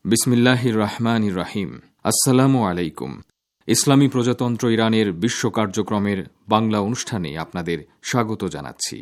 বিসমিল্লাহির রহমানির রহিম। আসসালামু আলাইকুম। ইসলামী প্রজাতন্ত্র ইরানের বিশ্ব কার্যক্রমের বাংলা অনুষ্ঠানে আপনাদের স্বাগত জানাচ্ছি।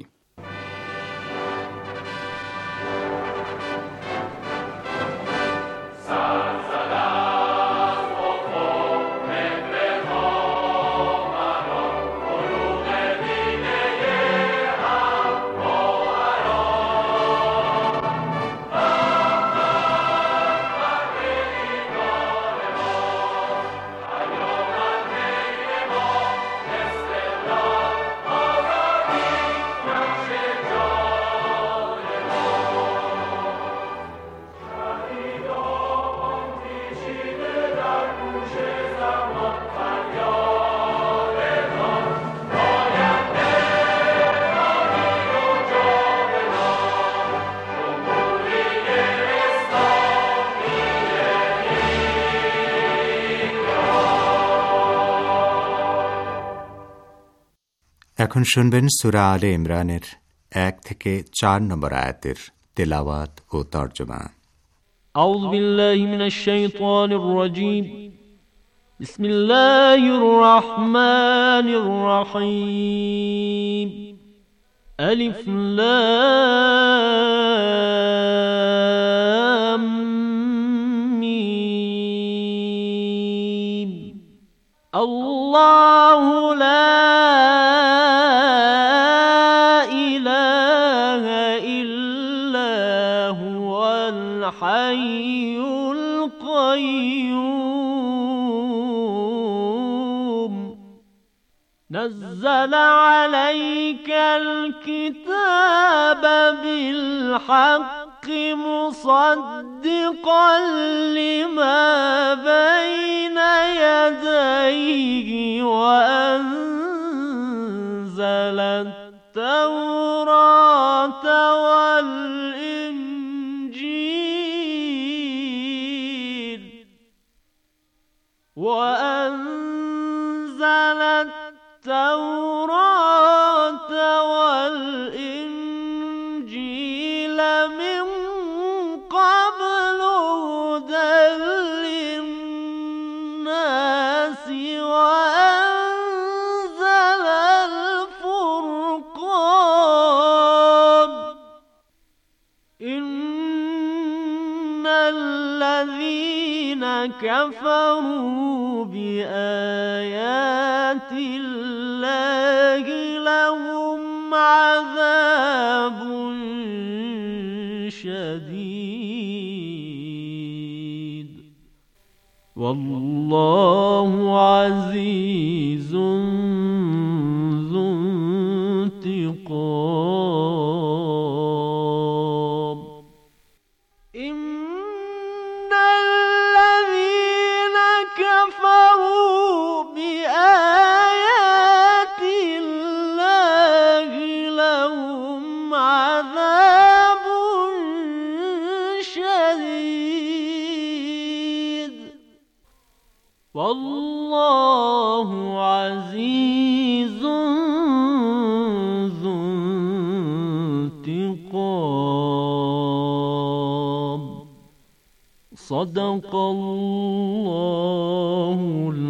এখন শুনবেন সূরা আলে ইমরানের 1 থেকে 4 নম্বর আয়াতের তেলাওয়াত ও তরজমা। আউযু বিল্লাহি মিনাশ শাইতানির রাজীম। বিসমিল্লাহির রহমানির রহিম। আলিফ লাম মিম। আল্লাহু লা الحي القيوم نزل عليك الكتاب بالحق مصدقا لما بين يديه وأنزل التوراة والإنجيل من قبل هدى للناس وأنزل الفرقان إن الذين كفروا بآيات الله لهم عذاب شديد والله عزيز ذو انتقام. إن الذين كفروا بآيات الله لهم عذاب شديد والله عزيز ذو انتقام. صدق الله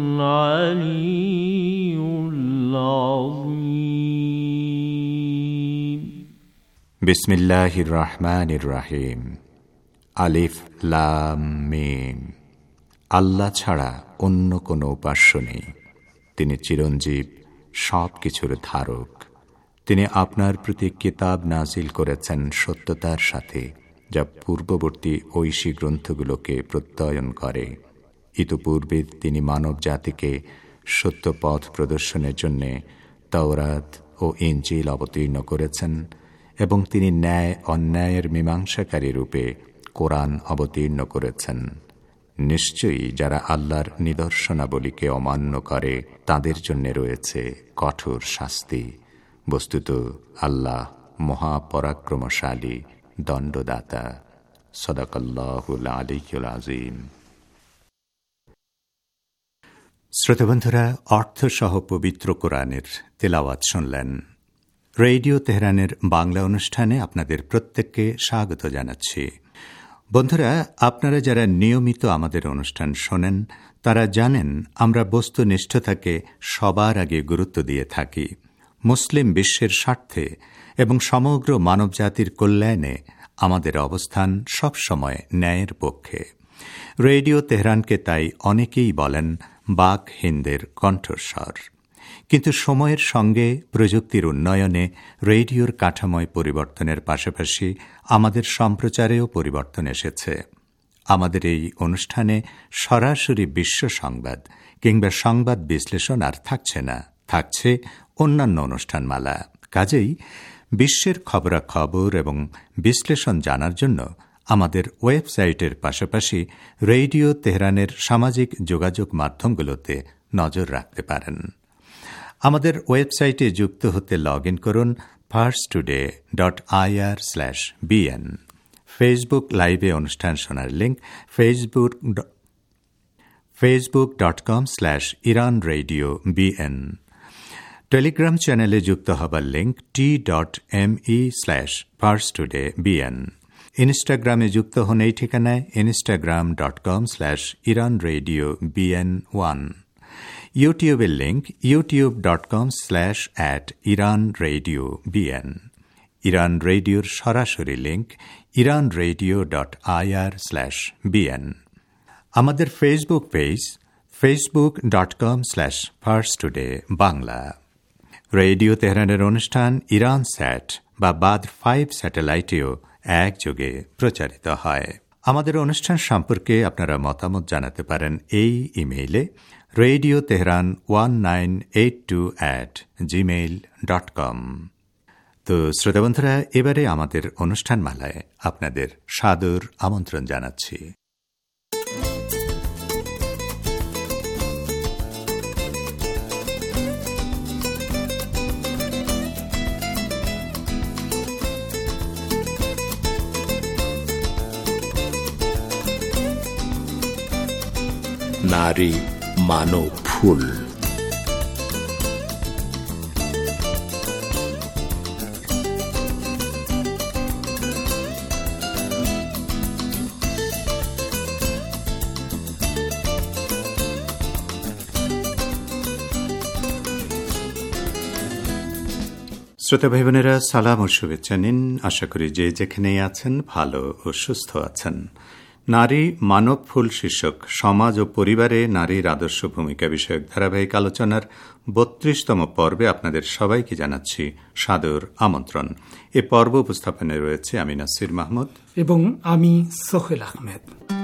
العلي العظيم. বিসমিল্লাহির রহমানির রহিম। আলিফ লাম মিম। আল্লাহ ছাড়া অন্য কোনো উপাস্য নেই। তিনি চিরঞ্জীব, সব কিছুর ধারক। তিনি আপনার প্রতি কিতাব নাজিল করেছেন সত্যতার সাথে, যা পূর্ববর্তী ঐশী গ্রন্থগুলোকে প্রত্যয়ন করে। ইতপূর্বে তিনি মানব জাতিকে সত্য পথ প্রদর্শনের জন্য তাওরাত ও ইনজিল অবতীর্ণ করেছেন এবং তিনি ন্যায় অন্যায়ের মীমাংসাকারী রূপে কোরআন অবতীর্ণ করেছেন। নিশ্চয়ই যারা আল্লাহর নিদর্শনাবলীকে অমান্য করে তাদের জন্য রয়েছে কঠোর শাস্তি। বস্তুত আল্লাহ মহাপরাক্রমশালী, দণ্ডদাতা। সাদাকাল্লাহুল আলিয়্যুল আযীম। শ্রোতাবন্ধুরা, অর্থসহ পবিত্র কোরআনের তেলাওয়াত শুনলেন। রেডিও তেহরানের বাংলা অনুষ্ঠানে আপনাদের প্রত্যেককে স্বাগত জানাচ্ছি। বন্ধুরা, আপনারা যারা নিয়মিত আমাদের অনুষ্ঠান শোনেন তারা জানেন আমরা বস্তুনিষ্ঠতাকে সবার আগে গুরুত্ব দিয়ে থাকি। মুসলিম বিশ্বের স্বার্থে এবং সমগ্র মানবজাতির কল্যাণে আমাদের অবস্থান সবসময় ন্যায়ের পক্ষে। রেডিও তেহরানকে তাই অনেকেই বলেন বাক হিন্দের কণ্ঠস্বর। কিন্তু সময়ের সঙ্গে প্রযুক্তির উন্নয়নে রেডিওর কাঠামোয় পরিবর্তনের পাশাপাশি আমাদের সম্প্রচারেও পরিবর্তন এসেছে। আমাদের এই অনুষ্ঠানে সরাসরি বিশ্ব সংবাদ কিংবা সংবাদ বিশ্লেষণ আর থাকছে না, থাকছে অন্যান্য অনুষ্ঠানমালা। কাজেই বিশ্বের খবরাখবর এবং বিশ্লেষণ জানার জন্য আমাদের ওয়েবসাইটের পাশাপাশি রেডিও তেহরানের সামাজিক যোগাযোগ মাধ্যমগুলোতে নজর রাখতে পারেন। আমাদের ওয়েবসাইটে যুক্ত হতে লগ ইন করুন farstoday.ir/bn। ফেসবুক লাইভে অনুষ্ঠান শোনার লিঙ্ক facebook.com/iranradiobn। টেলিগ্রাম চ্যানেলে যুক্ত হবার লিঙ্ক t.me/farstodaybn। ইনস্টাগ্রামে যুক্ত হন এই ঠিকানায় instagram.com/iranradiobn1। ইউটিউবের লিঙ্ক youtube.com/iranradiobn। ইরান রেডিওর সরাসরি লিঙ্ক iranradio.ir/bn। আমাদের ফেসবুক পেজ facebook.com/farstodaybangla। রেডিও তেহরানের অনুষ্ঠান ইরান স্যাট বা বাদ 5 স্যাটেলাইটেও একযোগে প্রচারিত হয়। আমাদের অনুষ্ঠান সম্পর্কে আপনারা মতামত জানাতে পারেন এই ইমেইলে radioteheran1982@gmail.com। তো শ্রোতাবন্ধুরা, এবারে আমাদের অনুষ্ঠানমালায় আপনাদের সাদর আমন্ত্রণ জানাচ্ছি। নারী মানব ফুল। শ্রোতা ভাই বোনেরা, সালাম ও শুভেচ্ছা নিন। আশা করি যে যেখানেই আছেন ভালো ও সুস্থ আছেন। নারী মানব ফুল শীর্ষক সমাজ ও পরিবারে নারীর আদর্শ ভূমিকা বিষয়ক ধারাবাহিক আলোচনার 32তম পর্বে আপনাদের সবাইকে জানাচ্ছি সাদর আমন্ত্রণ। এ পর্ব উপস্থাপনে রয়েছে আমি নাসির মাহমুদ এবং আমি সোহেল আহমেদ।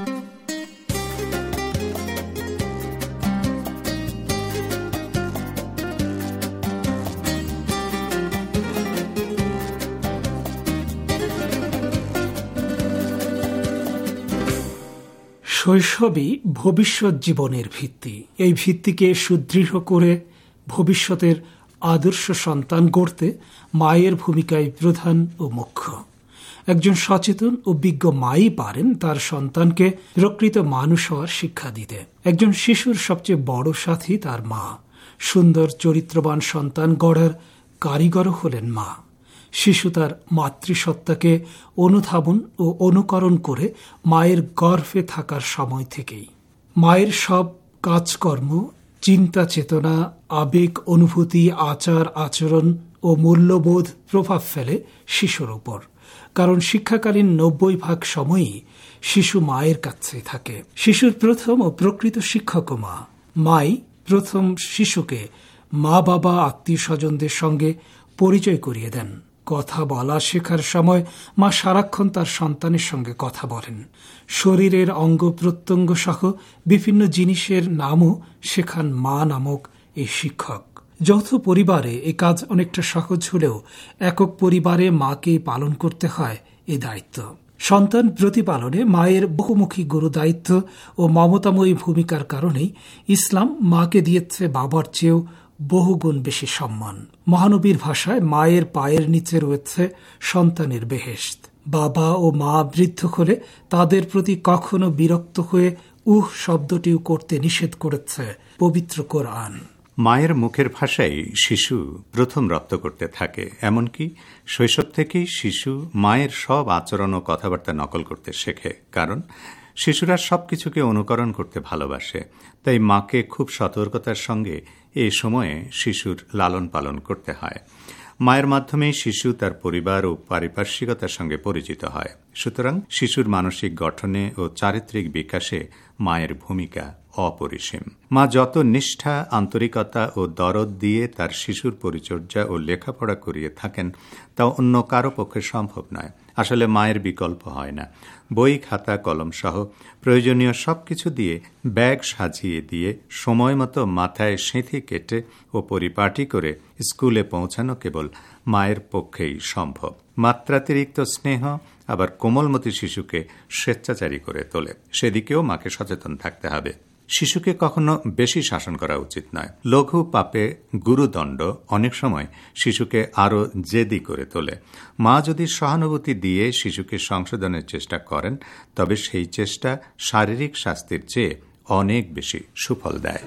শৈশবই ভবিষ্যৎ জীবনের ভিত্তি। এই ভিত্তিকে সুদৃঢ় করে ভবিষ্যতের আদর্শ সন্তান গড়তে মায়ের ভূমিকাই প্রধান ও মুখ্য। একজন সচেতন ও বিজ্ঞ মাই পারেন তার সন্তানকে প্রকৃত মানুষ হওয়ার শিক্ষা দিতে। একজন শিশুর সবচেয়ে বড় সাথী তার মা। সুন্দর চরিত্রবান সন্তান গড়ার কারিগরও হলেন মা। শিশু তার মাতৃসত্তাকে অনুধাবন ও অনুকরণ করে মায়ের গর্ভে থাকার সময় থেকেই মায়ের সব কাজকর্ম, চিন্তা চেতনা, আবেগ, অনুভূতি, আচার আচরণ ও মূল্যবোধ প্রভাব ফেলে শিশুর উপর। কারণ শিক্ষাকালীন 90% সময়ই শিশু মায়ের কাছে থাকে। শিশুর প্রথম ও প্রকৃত শিক্ষকও মা। মাই প্রথম শিশুকে মা বাবা আত্মীয় স্বজনদের সঙ্গে পরিচয় করিয়ে দেন। কথা বলা শেখার সময় মা সারাক্ষণ তার সন্তানের সঙ্গে কথা বলেন। শরীরের অঙ্গ প্রত্যঙ্গ সহ বিভিন্ন জিনিসের নামও শেখান মা নামক এই শিক্ষক। যৌথ পরিবারে এ কাজ অনেকটা সহজ হলেও একক পরিবারে মাকেই পালন করতে হয় এ দায়িত্ব। সন্তান প্রতিপালনে মায়ের বহুমুখী গুরুদায়িত্ব ও মমতাময়ী ভূমিকার কারণেই ইসলাম মাকে দিয়েছে বাবার চেয়েও বহুগুণ বেশি সম্মান। মহানবীর ভাষায় মায়ের পায়ের নিচে রয়েছে সন্তানের বেহেশত। বাবা ও মা বৃদ্ধ হলে তাদের প্রতি কখনো বিরক্ত হয়ে শব্দটিও করতে নিষেধ করেছে পবিত্র কোরআন। মায়ের মুখের ভাষায় শিশু প্রথম রপ্ত করতে থাকে। এমনকি শৈশব থেকেই শিশু মায়ের সব আচরণ ও কথাবার্তা নকল করতে শেখে, কারণ শিশুরা সবকিছুকে অনুকরণ করতে ভালোবাসে। তাই মাকে খুব সতর্কতার সঙ্গে এই সময়ে শিশুর লালন পালন করতে হয়। মায়ের মাধ্যমেই শিশু তার পরিবার ও পারিপার্শ্বিকতার সঙ্গে পরিচিত হয়। সুতরাং শিশুর মানসিক গঠনে ও চারিত্রিক বিকাশে মায়ের ভূমিকা অপরিসীম। মা যত নিষ্ঠা, আন্তরিকতা ও দরদ দিয়ে তার শিশুর পরিচর্যা ও লেখাপড়া করিয়ে থাকেন, তা অন্য কারো পক্ষে সম্ভব নয়। আসলে মায়ের বিকল্প হয় না। বই, খাতা, কলম সহ প্রয়োজনীয় সবকিছু দিয়ে ব্যাগ সাজিয়ে দিয়ে সময় মতো মাথায় সিঁথি কেটে ও পরিপাটি করে স্কুলে পৌঁছানো কেবল মায়ের পক্ষেই সম্ভব। মাত্রাতিরিক্ত স্নেহ আবার কোমলমতি শিশুকে স্বেচ্ছাচারী করে তোলে। সেদিকেও মাকে সচেতন থাকতে হবে। শিশুকে কখনো বেশি শাসন করা উচিত নয়। লঘু পাপে গুরুদণ্ড অনেক সময় শিশুকে আরও জেদি করে তোলে। মা যদি সহানুভূতি দিয়ে শিশুকে সংশোধনের চেষ্টা করেন, তবে সেই চেষ্টা শারীরিক শাস্তির চেয়ে অনেক বেশি সুফল দেয়।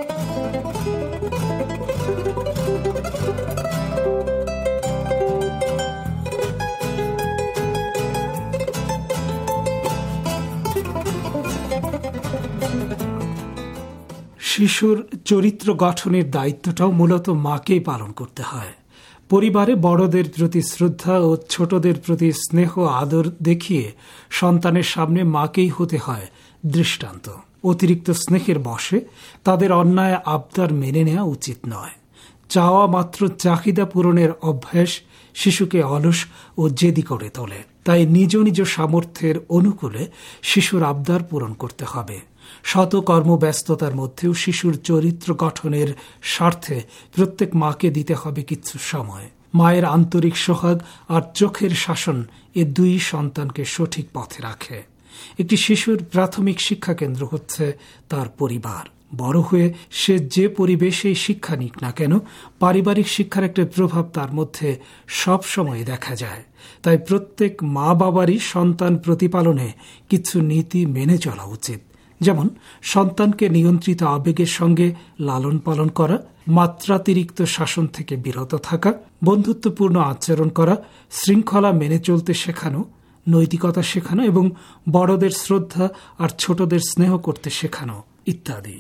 শিশুর চরিত্র গঠনের দায়িত্বটাও মূলত মাকেই পালন করতে হয়। পরিবারে বড়দের প্রতি শ্রদ্ধা ও ছোটদের প্রতি স্নেহ আদর দেখিয়ে সন্তানের সামনে মাকেই হতে হয় দৃষ্টান্ত। অতিরিক্ত স্নেহের বশে তাদের অন্যায় আবদার মেনে নেওয়া উচিত নয়। চাওয়া মাত্র চাহিদা পূরণের অভ্যাস শিশুকে অলস ও জেদি করে তোলে। তাই নিজ নিজ সামর্থ্যের অনুকূলে শিশুর আবদার পূরণ করতে হবে। শত কর্মব্যস্ততার মধ্যেও শিশুর চরিত্র গঠনের স্বার্থে প্রত্যেক মাকে দিতে হবে কিছু সময়। মায়ের আন্তরিক সোহাগ আর চোখের শাসন এ দুই সন্তানকে সঠিক পথে রাখে। একটি শিশুর প্রাথমিক শিক্ষা কেন্দ্র হচ্ছে তার পরিবার। বড় হয়ে সে যে পরিবেশেই শিক্ষা নিক না কেন, পারিবারিক শিক্ষার একটা প্রভাব তার মধ্যে সব সময় দেখা যায়। তাই প্রত্যেক মা বাবারই সন্তান প্রতিপালনে কিছু নীতি মেনে চলা উচিত। যেমন সন্তানকে নিয়ন্ত্রিত আবেগের সঙ্গে লালন পালন করা, মাত্রাতিরিক্ত শাসন থেকে বিরত থাকা, বন্ধুত্বপূর্ণ আচরণ করা, শৃঙ্খলা মেনে চলতে শেখানো, নৈতিকতা শেখানো এবং বড়দের শ্রদ্ধা আর ছোটদের স্নেহ করতে শেখানো ইত্যাদি।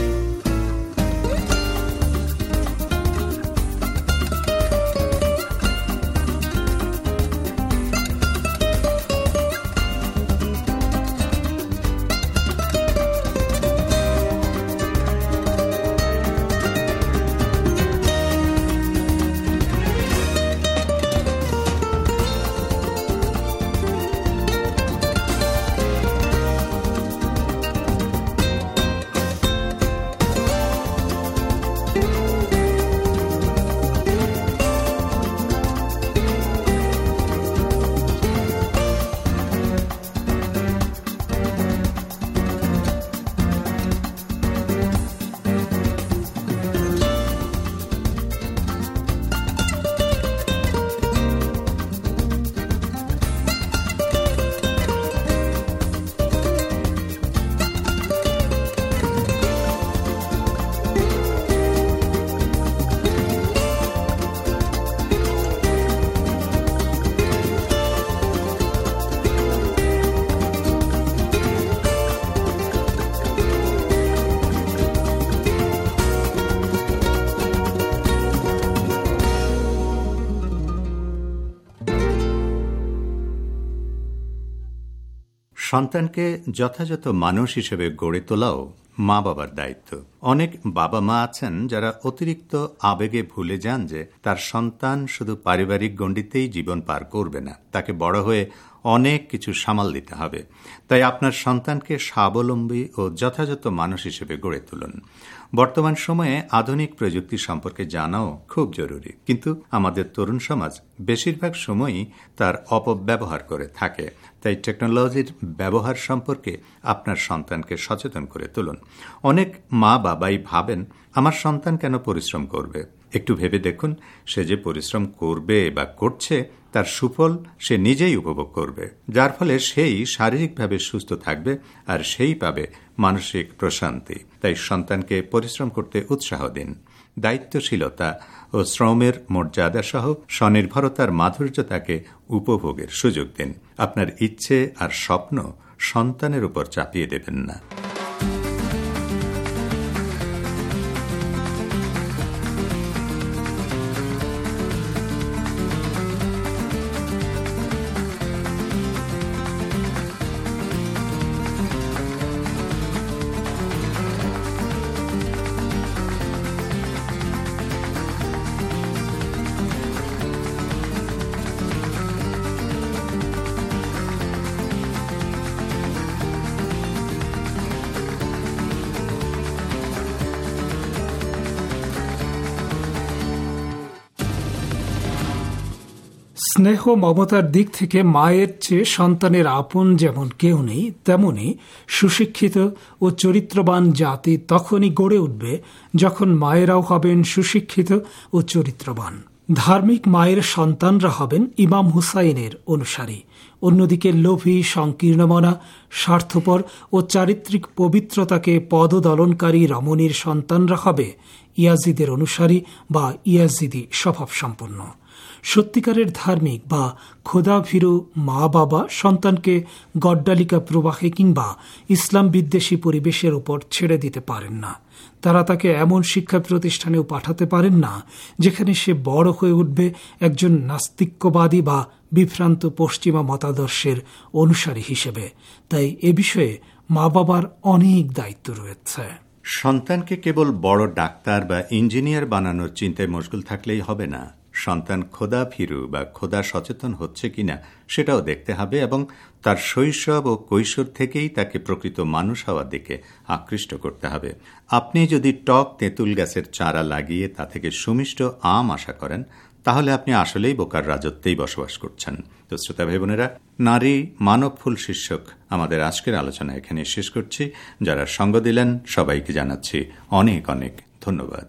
সন্তানকে যথাযথ মানুষ হিসেবে গড়ে তোলাও মা বাবার দায়িত্ব। অনেক বাবা মা আছেন যারা অতিরিক্ত আবেগে ভুলে যান যে তার সন্তান শুধু পারিবারিক গণ্ডিতেই জীবন পার করবে না, তাকে বড় হয়ে অনেক কিছু সামাল দিতে হবে। তাই আপনার সন্তানকে স্বাবলম্বী ও যথাযথ মানুষ হিসেবে গড়ে তুলুন। বর্তমান সময়ে আধুনিক প্রযুক্তি সম্পর্কে জানাও খুব জরুরি, কিন্তু আমাদের তরুণ সমাজ বেশিরভাগ সময়ই তার অপব্যবহার করে থাকে। তাই টেকনোলজির ব্যবহার সম্পর্কে আপনার সন্তানকে সচেতন করে তুলুন। অনেক মা বাবাই ভাবেন, আমার সন্তান কেন পরিশ্রম করবে, একটু ভেবে দেখুন, সে যে পরিশ্রম করবে বা করছে তার সুফল সে নিজেই উপভোগ করবে, যার ফলে সেই শারীরিকভাবে সুস্থ থাকবে আর সেই পাবে মানসিক প্রশান্তি। তাই সন্তানকে পরিশ্রম করতে উৎসাহ দিন। দায়িত্বশীলতা ও শ্রমের মর্যাদা সহ স্বনির্ভরতার মাধুর্য তাকে উপভোগের সুযোগ দিন। আপনার ইচ্ছে আর স্বপ্ন সন্তানের উপর চাপিয়ে দেবেন না। স্নেহ মমতার দিক থেকে মায়ের চেয়ে সন্তানের আপন যেমন কেউ নেই, তেমনি সুশিক্ষিত ও চরিত্রবান জাতি তখনই গড়ে উঠবে যখন মায়েরাও হবেন সুশিক্ষিত ও চরিত্রবান। ধার্মিক মায়ের সন্তানরা হবেন ইমাম হুসাইনের অনুসারী। অন্যদিকে লোভী, সংকীর্ণমনা, স্বার্থপর ও চারিত্রিক পবিত্রতাকে পদদলনকারী রমণীর সন্তানরা হবে ইয়াজিদের অনুসারী বা ইয়াজিদি স্বভাব সম্পন্ন। সত্যিকারের ধার্মিক বা খোদাভীরু মা বাবা সন্তানকে গড্ডালিকা প্রবাহে কিংবা ইসলাম বিদ্বেষী পরিবেশের উপর ছেড়ে দিতে পারেন না। তারা তাকে এমন শিক্ষা প্রতিষ্ঠানেও পাঠাতে পারেন না যেখানে সে বড় হয়ে উঠবে একজন নাস্তিক্যবাদী বা বিভ্রান্ত পশ্চিমা মতাদর্শের অনুসারী হিসেবে। তাই এ বিষয়ে মা বাবার অনেক দায়িত্ব রয়েছে। সন্তানকে কেবল বড় ডাক্তার বা ইঞ্জিনিয়ার বানানোর চিন্তায় মশগুল থাকলেই হবে না। সন্তান খোদা ভীরু বা খোদা সচেতন হচ্ছে কিনা সেটাও দেখতে হবে এবং তার শৈশব ও কৈশোর থেকেই তাকে প্রকৃত মানুষ হওয়ার দিকে আকৃষ্ট করতে হবে। আপনি যদি টক তেঁতুল গাছের চারা লাগিয়ে তা থেকে সুমিষ্ট আম আশা করেন, তাহলে আপনি আসলেই বোকার রাজত্বেই বসবাস করছেন। তো শ্রোতা ভাই বোনেরা, নারী মানব ফুল শীর্ষক আমাদের আজকের আলোচনা এখানে শেষ করছি। যারা সঙ্গ দিলেন সবাইকে জানাচ্ছি অনেক অনেক ধন্যবাদ।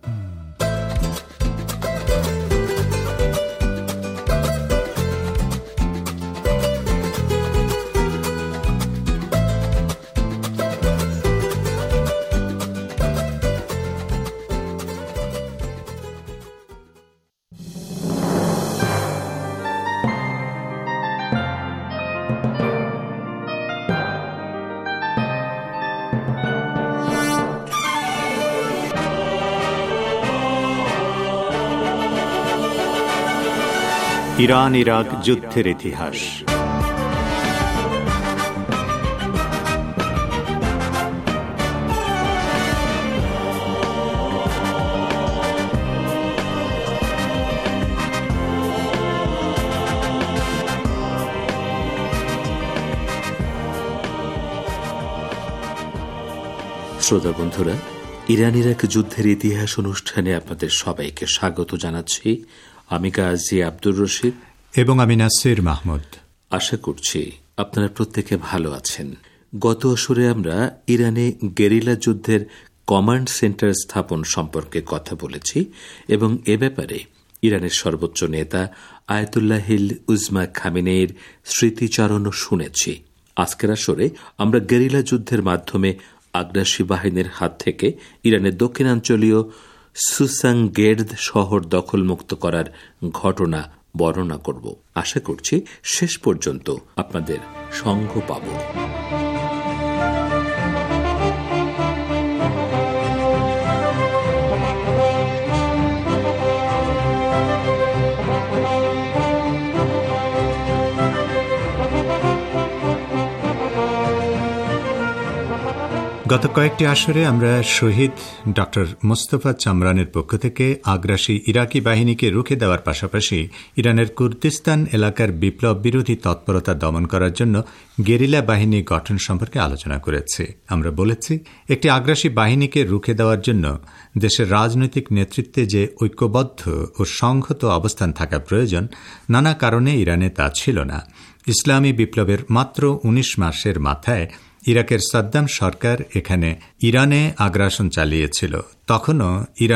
ইরান ইরাক যুদ্ধের ইতিহাস। শ্রোতা বন্ধুরা, ইরান ইরাক যুদ্ধের ইতিহাস অনুষ্ঠানে আপনাদের সবাইকে স্বাগত জানাচ্ছি। আমি কাজী আব্দুর রশিদ এবং আমি নাসির মাহমুদ। আশা করছি আপনারা প্রত্যেকে ভালো আছেন। গত আসরে আমরা ইরানে গেরিলা যুদ্ধের কমান্ড সেন্টার স্থাপন সম্পর্কে কথা বলেছি এবং এ ব্যাপারে ইরানের সর্বোচ্চ নেতা আয়াতুল্লাহিল উজমা খামেনেইর স্মৃতিচারণও শুনেছি। আজকের আসরে আমরা গেরিলা যুদ্ধের মাধ্যমে আগ্রাসী বাহিনীর হাত থেকে ইরানের দক্ষিণাঞ্চলীয় সুসাংগের্দ শহর দখলমুক্ত করার ঘটনা বর্ণনা করব। আশা করছি শেষ পর্যন্ত আপনাদের সঙ্গ পাব। গত কয়েকটি আসরে আমরা শহীদ ডক্টর মোস্তফা চামরানের পক্ষ থেকে আগ্রাসী ইরাকি বাহিনীকে রুখে দেওয়ার পাশাপাশি ইরানের কুর্দিস্তান এলাকার বিপ্লব বিরোধী তৎপরতা দমন করার জন্য গেরিলা বাহিনী গঠন সম্পর্কে আলোচনা করেছি। আমরা বলেছি, একটি আগ্রাসী বাহিনীকে রুখে দেওয়ার জন্য দেশের রাজনৈতিক নেতৃত্বে যে ঐক্যবদ্ধ ও সংহত অবস্থান থাকা প্রয়োজন, নানা কারণে ইরানে তা ছিল না। ইসলামী বিপ্লবের মাত্র 19 মাসের মাথায় ইরাকের সাদ্দাম সরকার এখানে ইরানে আগ্রাসন চালিয়েছিল। তখনও ইরানের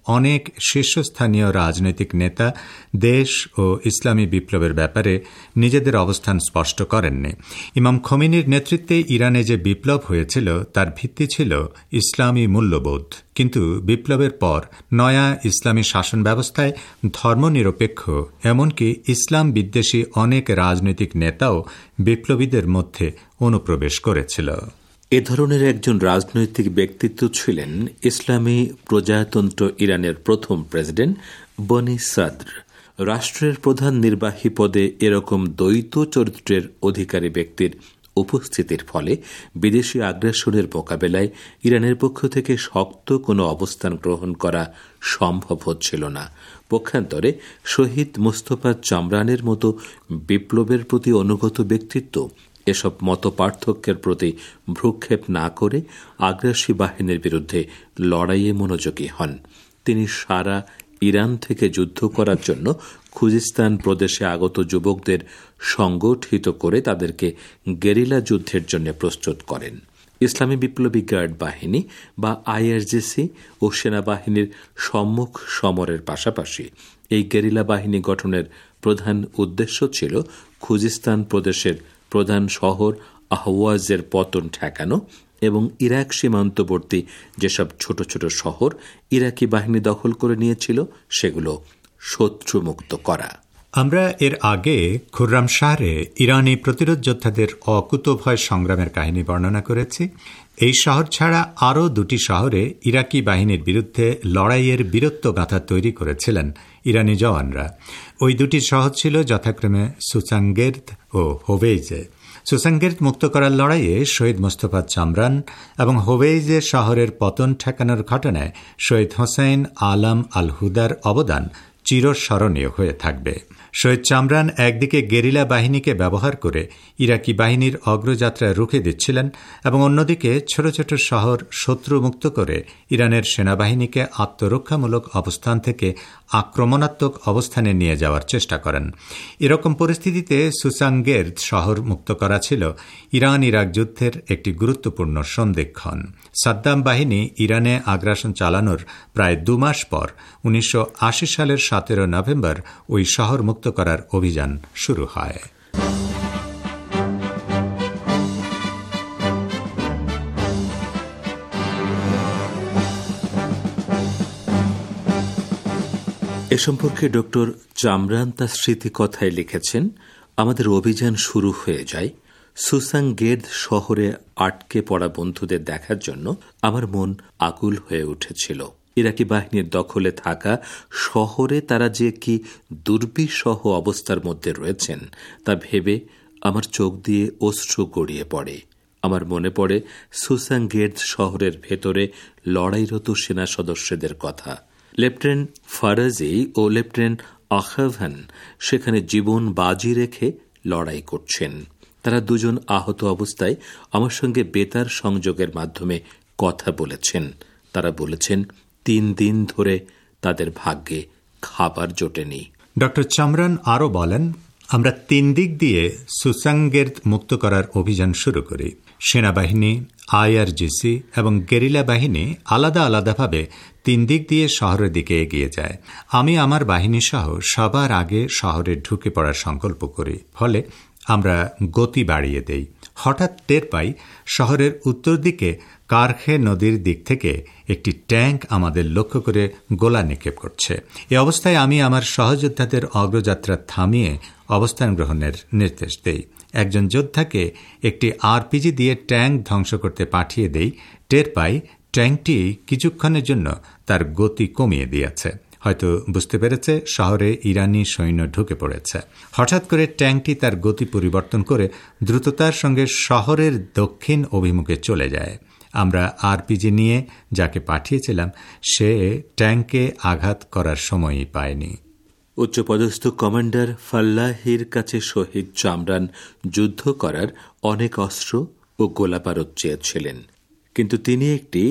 অনেক শীর্ষস্থানীয় রাজনৈতিক নেতা দেশ ও ইসলামী বিপ্লবের ব্যাপারে নিজেদের অবস্থান স্পষ্ট করেননি। ইমাম খোমেনির নেতৃত্বে ইরানে যে বিপ্লব হয়েছিল তার ভিত্তি ছিল ইসলামী মূল্যবোধ, কিন্তু বিপ্লবের পর নয়া ইসলামী শাসন ব্যবস্থায় ধর্মনিরপেক্ষ এমনকি ইসলাম বিদ্বেষী অনেক রাজনৈতিক নেতাও বিপ্লবীদের মধ্যে অনুপ্রবেশ করেছিল। এ ধরনের একজন রাজনৈতিক ব্যক্তিত্ব ছিলেন ইসলামী প্রজাতন্ত্র ইরানের প্রথম প্রেসিডেন্ট বনি সাদর। রাষ্ট্রের প্রধান নির্বাহী পদে এরকম দ্বৈত চরিত্রের অধিকারী ব্যক্তির উপস্থিতির ফলে বিদেশি আগ্রাসনের মোকাবেলায় ইরানের পক্ষ থেকে শক্ত কোনো অবস্থান গ্রহণ করা সম্ভব হচ্ছিল না। পক্ষান্তরে শহীদ মোস্তফা চামরানের মতো বিপ্লবের প্রতি অনুগত ব্যক্তিত্ব এসব মত পার্থক্যের প্রতি ভ্রুক্ষেপ না করে আগ্রাসী বাহিনীর বিরুদ্ধে লড়াইয়ে মনোযোগী হন। তিনি সারা ইরান থেকে যুদ্ধ করার জন্য খুজিস্তান প্রদেশে আগত যুবকদের সংগঠিত করে তাদেরকে গেরিলা যুদ্ধের জন্য প্রস্তুত করেন। ইসলামী বিপ্লবী গার্ড বাহিনী বা আইআরজিসি ও সেনাবাহিনীর সম্মুখ সমরের পাশাপাশি এই গেরিলা বাহিনী গঠনের প্রধান উদ্দেশ্য ছিল খুজিস্তান প্রদেশের প্রধান শহর আহওয়াজের পতন ঠেকানো এবং ইরাক সীমান্তবর্তী যেসব ছোট ছোট শহর ইরাকি বাহিনী দখল করে নিয়েছিল সেগুলো শত্রুমুক্ত করা। আমরা এর আগে খুররাম শাহরে ইরানি প্রতিরোধ যোদ্ধাদের অকুতোভয় সংগ্রামের কাহিনী বর্ণনা করেছি। এই শহর ছাড়া আরও দুটি শহরে ইরাকি বাহিনীর বিরুদ্ধে লড়াইয়ের বীরত্বগাথা তৈরি করেছিলেন ইরানি জওয়ানরা। ওই দুটি শহর ছিল যথাক্রমে সুসাঙ্গের্দ ও হোভেইজে। সুসাঙ্গের্দ মুক্ত করার লড়াইয়ে শহীদ মোস্তফা চামরান এবং হোভেইজে শহরের পতন ঠেকানোর ঘটনায় শহীদ হোসেন আলম আল হুদার অবদান চিরস্মরণীয় হয়ে থাকবে। শহীদ চামরান একদিকে গেরিলা বাহিনীকে ব্যবহার করে ইরাকি বাহিনীর অগ্রযাত্রা রুখে দিচ্ছিলেন এবং অন্যদিকে ছোট ছোট শহর শত্রুমুক্ত করে ইরানের সেনাবাহিনীকে আত্মরক্ষামূলক অবস্থান থেকে আক্রমণাত্মক অবস্থানে নিয়ে যাওয়ার চেষ্টা করেন। এরকম পরিস্থিতিতে সুসাঙ্গের্দ শহর মুক্ত করা ছিল ইরান ইরাক যুদ্ধের একটি গুরুত্বপূর্ণ সন্ধিক্ষণ। সাদ্দাম বাহিনী ইরানে আগ্রাসন চালানোর প্রায় 2 মাস পর 1980 সালের 17 নভেম্বর ওই শহর মুক্ত করার অভিযান শুরু হয়। এ সম্পর্কে ডক্টর চামরান তার স্মৃতিকথায় লিখেছেন, আমাদের অভিযান শুরু হয়ে যায়। সুসাঙ্গের্দ শহরে আটকে পড়া বন্ধুদের দেখার জন্য আমার মন আকুল হয়ে উঠেছিল। ইরাকি বাহিনীর দখলে থাকা শহরে তারা যে কি দুর্বিষহ অবস্থার মধ্যে রয়েছেন তা ভেবে আমার চোখ দিয়ে অশ্রু গড়িয়ে পড়ে। আমার মনে পড়ে সুসাঙ্গের্দ শহরের ভেতরে লড়াইরত সেনা সদস্যদের কথা। লেফটেন্যান্ট ফারাজি ও লেফটেন্যান্ট আখাভান সেখানে জীবন বাজি রেখে লড়াই করছেন। তারা দুজন আহত অবস্থায় আমার সঙ্গে বেতার সংযোগের মাধ্যমে কথা বলেছেন। তারা বলেছেন 3 দিন ধরে তাদের ভাগ্যে খাবার জোটেনি। ডক্টর চামরান আরও বলেন, আমরা 3 দিক দিয়ে সুসাঙ্গের্দ মুক্ত করার অভিযান শুরু করি। সেনাবাহিনী, আইআরজিসি এবং গেরিলা বাহিনী আলাদা আলাদাভাবে 3 দিক দিয়ে শহরের দিকে এগিয়ে যায়। আমি আমার বাহিনী সহ সবার আগে শহরে ঢুকে পড়ার সংকল্প করি। ফলে আমরা গতি বাড়িয়ে দেই। হঠাৎ টের পাই শহরের উত্তর দিকে কারখে নদীর দিক থেকে একটি ট্যাঙ্ক আমাদের লক্ষ্য করে গোলা নিক্ষেপ করছে। এ অবস্থায় আমি আমার সহযোদ্ধাদের অগ্রযাত্রা থামিয়ে অবস্থান গ্রহণের নির্দেশ দেই। একজন যোদ্ধাকে একটি আরপিজি দিয়ে ট্যাঙ্ক ধ্বংস করতে পাঠিয়ে দেই। টের পাই ট্যাঙ্কটি কিছুক্ষণের জন্য তার গতি কমিয়ে দিয়েছে। হয়তো বুঝতে পেরেছে শহরে ইরানি সৈন্য ঢুকে পড়েছে। হঠাৎ করে ট্যাঙ্কটি তার গতি পরিবর্তন করে দ্রুততার সঙ্গে শহরের দক্ষিণ অভিমুখে চলে যায়। আমরা আরপিজি নিয়ে যাকে পাঠিয়েছিলাম সে ট্যাঙ্কে আঘাত করার সময়ই পায়নি। উচ্চপদস্থ কমান্ডার ফাল্লাহির কাছে শহীদ চামরান যুদ্ধ করার অনেক অস্ত্র ও গোলাবারুদ চেয়েছিলেন, কিন্তু তিনি একটি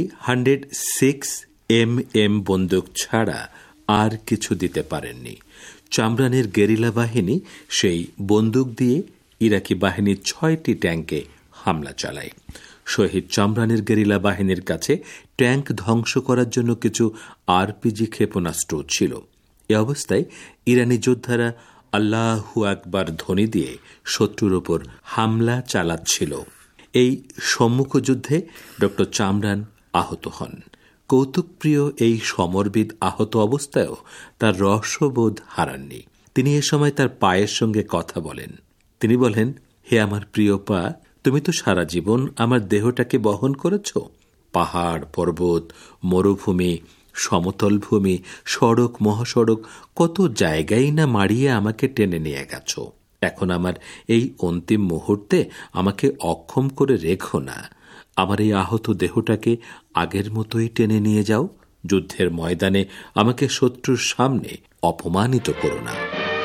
106 mm বন্দুক ছাড়া আর কিছু দিতে পারেননি। চামরানের গেরিলা বাহিনী সেই বন্দুক দিয়ে ইরাকি বাহিনীর 6টি ট্যাঙ্কে হামলা চালায়। শহীদ চামরানের গেরিলা বাহিনীর কাছে ট্যাঙ্ক ধ্বংস করার জন্য কিছু আরপিজি ক্ষেপণাস্ত্র ছিল। এ অবস্থায় ইরানি যোদ্ধারা আল্লাহু আকবার ধ্বনি দিয়ে শত্রুর ওপর হামলা চালাচ্ছিল। এই সম্মুখ যুদ্ধে ড চামরান আহত হন। কৌতুকপ্রিয় এই সমরবিদ আহত অবস্থায়ও তার রহস্যবোধ হারাননি। তিনি এ সময় তার পায়ের সঙ্গে কথা বলেন। তিনি বলেন, হে আমার প্রিয় পা, তুমি তো সারা জীবন আমার দেহটাকে বহন করেছ। পাহাড়, পর্বত, মরুভূমি, সমতল ভূমি, সড়ক, মহাসড়ক, কত জায়গায় না মারিয়ে আমাকে টেনে নিয়ে গেছ। এখন আমার এই অন্তিম মুহূর্তে আমাকে অক্ষম করে রেখো না। আমার এই আহত দেহটাকে আগের মতোই টেনে নিয়ে যাও। যুদ্ধের ময়দানে আমাকে শত্রুর সামনে অপমানিত করো না।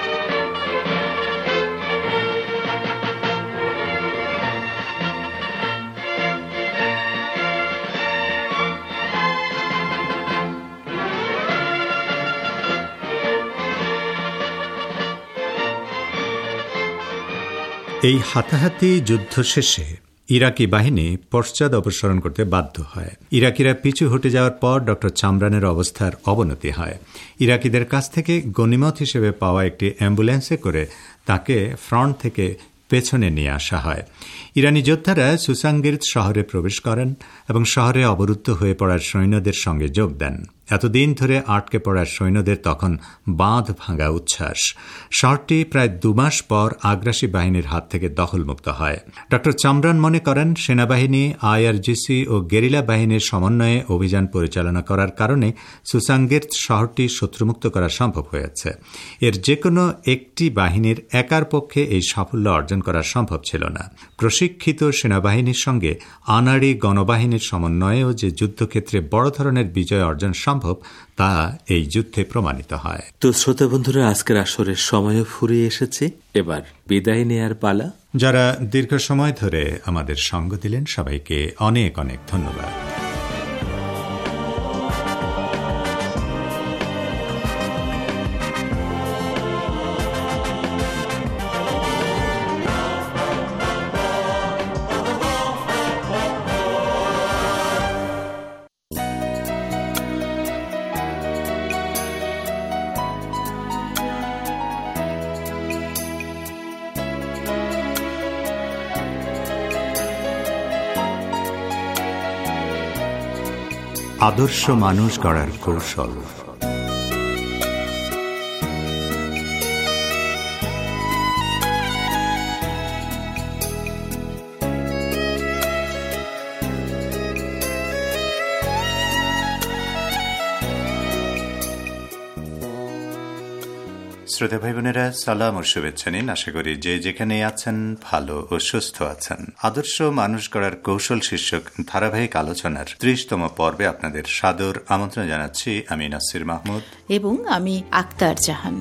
এই হাতাহাতি যুদ্ধ শেষে ইরাকি বাহিনী পশ্চাৎ অপসারণ করতে বাধ্য হয়। ইরাকিরা পিছু হটে যাওয়ার পর ড চামরানের অবস্থার অবনতি হয়। ইরাকিদের কাছ থেকে গনিমত হিসেবে পাওয়া একটি অ্যাম্বুলেন্সে করে তাকে ফ্রন্ট থেকে পেছনে নিয়ে আসা হয়। ইরানি যোদ্ধারা সুসাঙ্গির্দ শহরে প্রবেশ করেন এবং শহরে অবরুদ্ধ হয়ে পড়ার সৈন্যদের সঙ্গে যোগ দেন। এতদিন ধরে আটকে পড়ার সৈন্যদের তখন বাঁধ ভাঙা উচ্ছ্বাস। শহরটি প্রায় 2 মাস পর আগ্রাসী বাহিনীর হাত থেকে দখলমুক্ত হয়। ড চামরান মনে করেন, সেনাবাহিনী, আইআরজিসি ও গেরিলা বাহিনীর সমন্বয়ে অভিযান পরিচালনা করার কারণে সুসাঙ্গির্দ শহরটি শত্রুমুক্ত করা সম্ভব হয়েছে। এর যে কোনো একটি বাহিনীর একার পক্ষে এই সাফল্য অর্জন করা সম্ভব ছিল না। প্রশিক্ষিত সেনাবাহিনীর সঙ্গে আনাড়ি গণবাহিনীর সমন্বয়েও যে যুদ্ধক্ষেত্রে বড় ধরনের বিজয় অর্জন সম্ভব, তা এই যুদ্ধে প্রমাণিত হয়। তো শ্রোতা বন্ধুরা, আজকের আসরের সময়ও ফুরিয়ে এসেছে। এবার বিদায় নেয়ার পালা। যারা দীর্ঘ সময় ধরে আমাদের সঙ্গ দিলেন, সবাইকে অনেক অনেক ধন্যবাদ। আদর্শ মানুষ গড়ার কৌশল। শ্রোতা ভাই বোনেরা, সালাম ও শুভেচ্ছা নিন। আশা করি যে যেখানে আছেন ভালো ও সুস্থ আছেন। আদর্শ মানুষ গড়ার কৌশল শীর্ষক ধারাবাহিক আলোচনার 30তম পর্বে আপনাদের সাদর আমন্ত্রণ জানাচ্ছি আমি নাসির মাহমুদ এবং আমি আক্তার জাহান।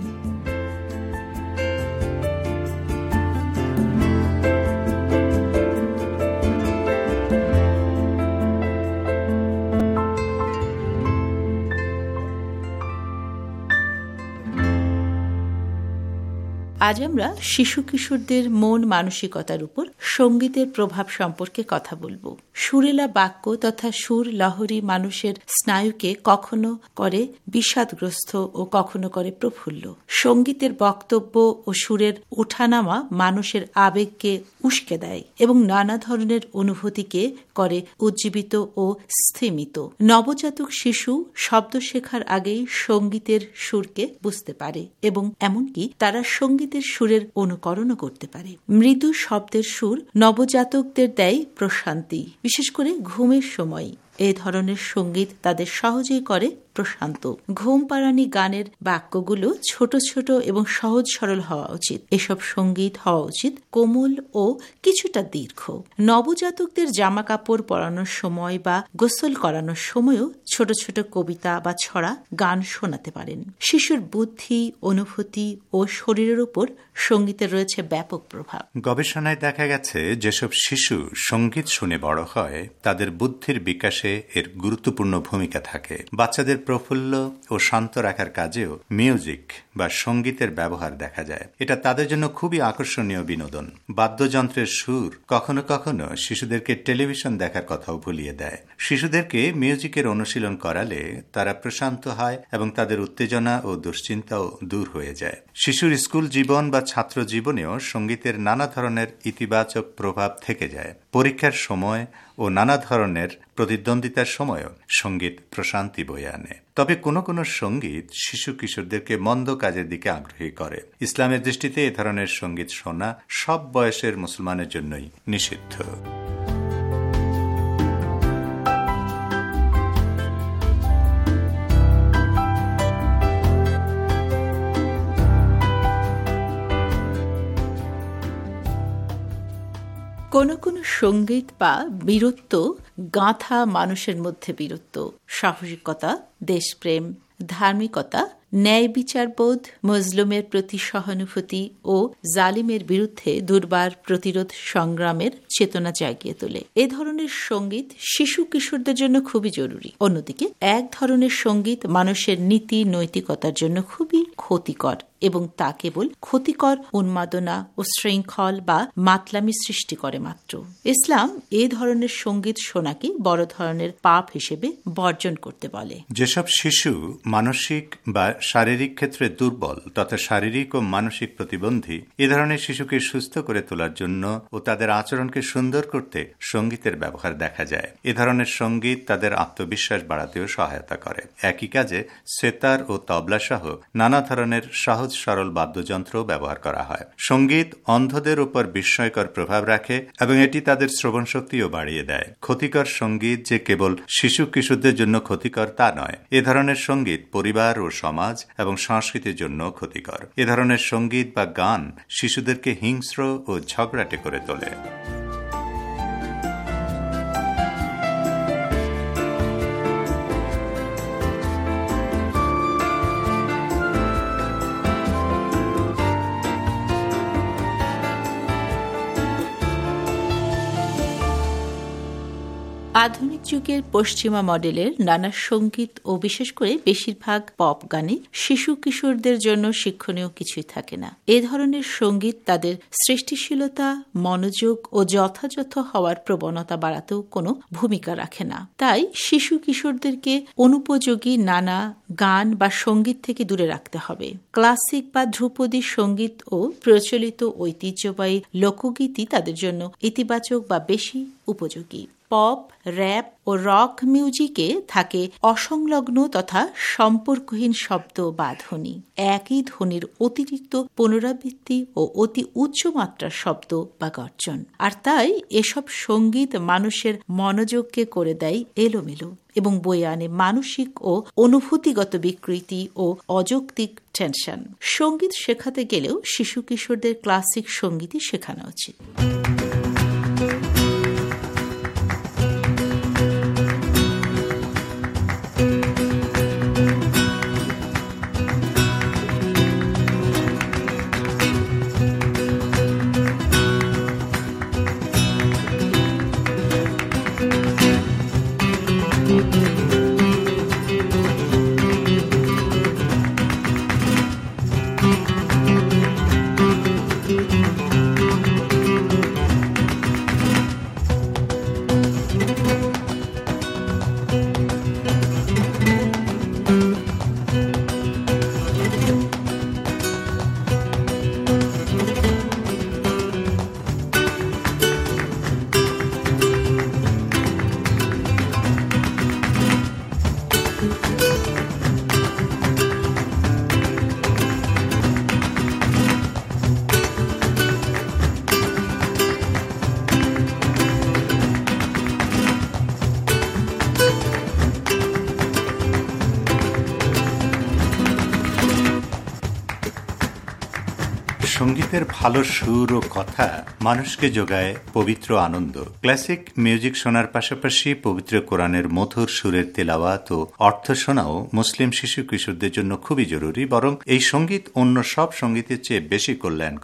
আজ আমরা শিশু কিশোরদের মন মানসিকতার উপর সঙ্গীতের প্রভাব সম্পর্কে কথা বলবো। সুরেলা বাক্য তথা সুর লহরী মানুষের স্নায়ুকে কখনো করে বিষাদগ্রস্ত ও কখনো করে প্রফুল্ল। সঙ্গীতের বক্তব্য ও সুরের ওঠানামা মানুষের আবেগকে উস্কে দেয় এবং নানা ধরনের অনুভূতিকে করে উজ্জীবিত ও স্থিমিত। নবজাতক শিশু শব্দ শেখার আগেই সঙ্গীতের সুরকে বুঝতে পারে এবং এমনকি তারা সঙ্গীতের সুরের অনুকরণও করতে পারে। মৃদু শব্দের সুর নবজাতকদের দেয় প্রশান্তি, বিশেষ করে ঘুমের সময়। এই ধরনের সঙ্গীত তাদের সহজেই করে প্রশান্ত। ঘুম পাড়ানি গানের বাক্যগুলো ছোট ছোট এবং সহজ সরল হওয়া উচিত। এসব সঙ্গীত হওয়া উচিত কোমল ও কিছুটা দীর্ঘ। নবজাতকদের জামা কাপড় পরানোর সময় বা গোসল করানোর সময়ও ছোট ছোট কবিতা বা ছড়া গান শোনাতে পারেন। শিশুর বুদ্ধি, অনুভূতি ও শরীরের উপর সঙ্গীতের রয়েছে ব্যাপক প্রভাব। গবেষণায় দেখা গেছে, যেসব শিশু সঙ্গীত শুনে বড় হয় তাদের বুদ্ধির বিকাশে এর গুরুত্বপূর্ণ ভূমিকা থাকে। বাচ্চাদের প্রফুল্ল ও শান্ত রাখার কাজেও মিউজিক বা সঙ্গীতের ব্যবহার দেখা যায়। এটা তাদের জন্য খুবই আকর্ষণীয় বিনোদন। বাদ্যযন্ত্রের সুর কখনো কখনো শিশুদেরকে টেলিভিশন দেখার কথাও ভুলিয়ে দেয়। শিশুদেরকে মিউজিকের অনুশীলন করালে তারা প্রশান্ত হয় এবং তাদের উত্তেজনা ও দুশ্চিন্তাও দূর হয়ে যায়। শিশুর স্কুল জীবন বা ছাত্র জীবনেও সঙ্গীতের নানা ধরনের ইতিবাচক প্রভাব থেকে যায়। পরীক্ষার সময় ও নানা ধরনের প্রতিদ্বন্দ্বিতার সময়ও সঙ্গীত প্রশান্তি বয়ে আনে। তবে কোনো কোনো সঙ্গীত শিশু কিশোরদেরকে মন্দ কাজের দিকে আগ্রহী করে। ইসলামের দৃষ্টিতে এ ধরনের সঙ্গীত শোনা সব বয়সের মুসলমানের জন্যই নিষিদ্ধ। কোনো কোনো সঙ্গীত বা বীরত্ব গাঁথা মানুষের মধ্যে বীরত্ব, সাহসিকতা, দেশপ্রেম, ধার্মিকতা, ন্যায় বিচারবোধ, মজলুমের প্রতি সহানুভূতি ও জালিমের বিরুদ্ধে দুর্বার প্রতিরোধ সংগ্রামের চেতনা জাগিয়ে তোলে। এ ধরনের সঙ্গীত শিশু কিশোরদের জন্য খুবই জরুরি। অন্যদিকে এক ধরনের সঙ্গীত মানুষের নীতি নৈতিকতার জন্য খুবই ক্ষতিকর এবং তা কেবল ক্ষতিকর উন্মাদনা ও শৃঙ্খল বা মাতলামি সৃষ্টি করে মাত্র। ইসলাম এ ধরনের সঙ্গীত শোনাকে বড় ধরনের পাপ হিসেবে বর্জন করতে বলে। যেসব শিশু মানসিক বা শারীরিক ক্ষেত্রে দুর্বল তথা শারীরিক ও মানসিক প্রতিবন্ধী, এ ধরনের শিশুকে সুস্থ করে তোলার জন্য ও তাদের আচরণকে সুন্দর করতে সঙ্গীতের ব্যবহার দেখা যায়। এ ধরনের সঙ্গীত তাদের আত্মবিশ্বাস বাড়াতেও সহায়তা করে। একই কাজে সেতার ও তবলা সহ নানা ধরনের সহজ সরল বাদ্যযন্ত্র ব্যবহার করা হয়। সঙ্গীত অন্ধদের উপর বিস্ময়কর প্রভাব রাখে এবং এটি তাদের শ্রবণ শক্তিও বাড়িয়ে দেয়। ক্ষতিকর সঙ্গীত যে কেবল শিশু কিশোরদের জন্য ক্ষতিকর তা নয়, এ ধরনের সঙ্গীত পরিবার ও সমাজ এবং সংস্কৃতির জন্য ক্ষতিকর। এ ধরনের সঙ্গীত বা গান শিশুদেরকে হিংস্র ও ঝগড়াটে করে তোলে। আধুনিক যুগের পশ্চিমা মডেলের নানা সঙ্গীত ও বিশেষ করে বেশিরভাগ পপ গানে শিশু কিশোরদের জন্য শিক্ষণীয় কিছুই থাকে না। এ ধরনের সঙ্গীত তাদের সৃষ্টিশীলতা, মনোযোগ ও যথাযথ হওয়ার প্রবণতা বাড়াতেও কোনো ভূমিকা রাখে না। তাই শিশু কিশোরদেরকে অনুপযোগী নানা গান বা সঙ্গীত থেকে দূরে রাখতে হবে। ক্লাসিক বা ধ্রুপদী সঙ্গীত ও প্রচলিত ঐতিহ্যবাহী লোকগীতি তাদের জন্য ইতিবাচক বা বেশি উপযোগী। পপ, র্যাপ ও রক মিউজিকে থাকে অসংলগ্ন তথা সম্পর্কহীন শব্দ বা ধ্বনি। একই ধ্বনির অতিরিক্ত পুনরাবৃত্তি ও অতি উচ্চমাত্রার শব্দ বা গর্জন। আর তাই এসব সঙ্গীত মানুষের মনোযোগকে করে দেয় এলোমেলো এবং বয়ে আনে মানসিক ও অনুভূতিগত বিকৃতি ও অযৌক্তিক টেনশন। সঙ্গীত শেখাতে গেলেও শিশু কিশোরদের ক্লাসিক সঙ্গীতই শেখানো উচিত। সঙ্গীতের ভালো সুর ও কথা মানুষকে যোগায় পবিত্র আনন্দ। ক্লাসিক মিউজিক শোনার পাশাপাশি পবিত্র কোরআনের মধুর সুরের তেলাওয়াত ও অর্থ শোনাও মুসলিম শিশু কিশোরদের জন্য খুবই জরুরি। বরং এই সঙ্গীত অন্য সব সঙ্গীতের চেয়ে বেশি কল্যাণকর।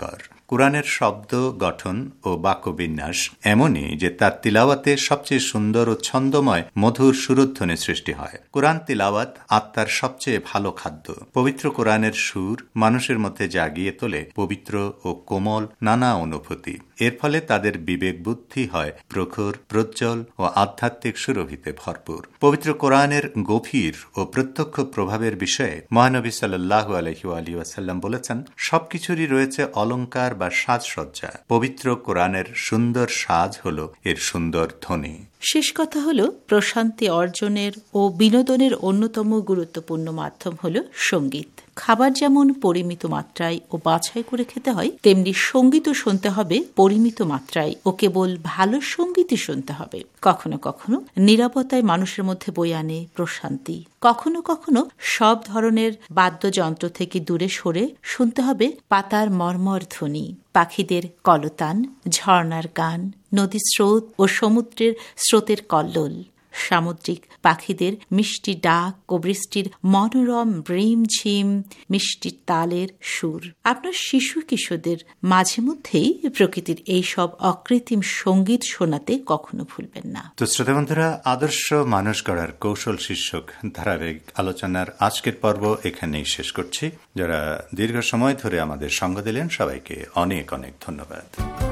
কোরআনের শব্দ গঠন ও বাক্যবিন্যাস এমনই যে তার তিলাওয়াতে সবচেয়ে সুন্দর ও ছন্দময় মধুর সুরধ্বনি সৃষ্টি হয়। কোরআন তিলাওয়াত আত্মার সবচেয়ে ভালো খাদ্য। পবিত্র কোরআনের সুর মানুষের মধ্যে জাগিয়ে তোলে পবিত্র ও কোমল নানা অনুভূতি। এর ফলে তাদের বিবেক বুদ্ধি হয় প্রখর, প্রজ্জ্বল ও আধ্যাত্মিক সুরভিতে ভরপুর। পবিত্র কোরআনের গভীর ও প্রত্যক্ষ প্রভাবের বিষয়ে মহানবী সাল্লাল্লাহু আলাইহি ওয়াসাল্লাম বলেছেন, সবকিছুরই রয়েছে অলংকার বা সাজসজ্জা। পবিত্র কোরআনের সুন্দর সাজ হল এর সুন্দর ধ্বনি। শেষ কথা হল, প্রশান্তি অর্জনের ও বিনোদনের অন্যতম গুরুত্বপূর্ণ মাধ্যম হল সঙ্গীত। খাবার যেমন পরিমিত মাত্রায় ও বাছাই করে খেতে হয়, তেমনি সঙ্গীতও শুনতে হবে পরিমিত মাত্রায় ও কেবল ভালো সঙ্গীতই শুনতে হবে। কখনো কখনো নীরবতায় মানুষের মধ্যে বয়ে আনে প্রশান্তি। কখনো কখনো সব ধরনের বাদ্যযন্ত্র থেকে দূরে সরে শুনতে হবে পাতার মর্মর ধ্বনি, পাখিদের কলতান, ঝর্ণার গান, নদীর স্রোত ও সমুদ্রের স্রোতের কল্লোল, সামুদ্রিক পাখিদের মিষ্টি ডাক ও বৃষ্টির মনোরম রিমঝিম মিষ্টি তালের সুর। আপনার শিশু কিশোরদের মাঝে মধ্যেই প্রকৃতির এই সব অকৃত্রিম সঙ্গীত শোনাতে কখনো ভুলবেন না। তো শ্রোতা বন্ধুরা, আদর্শ মানুষ গড়ার কৌশল শীর্ষক ধারাবাহিক আলোচনার আজকের পর্ব এখানেই শেষ করছি। যারা দীর্ঘ সময় ধরে আমাদের সঙ্গ দিলেন, সবাইকে অনেক অনেক ধন্যবাদ।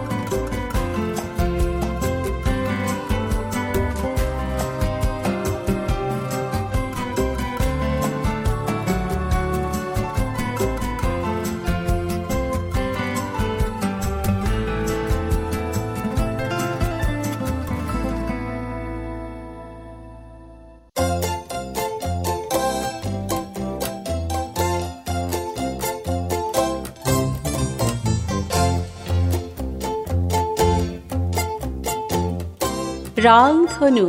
রংধনু।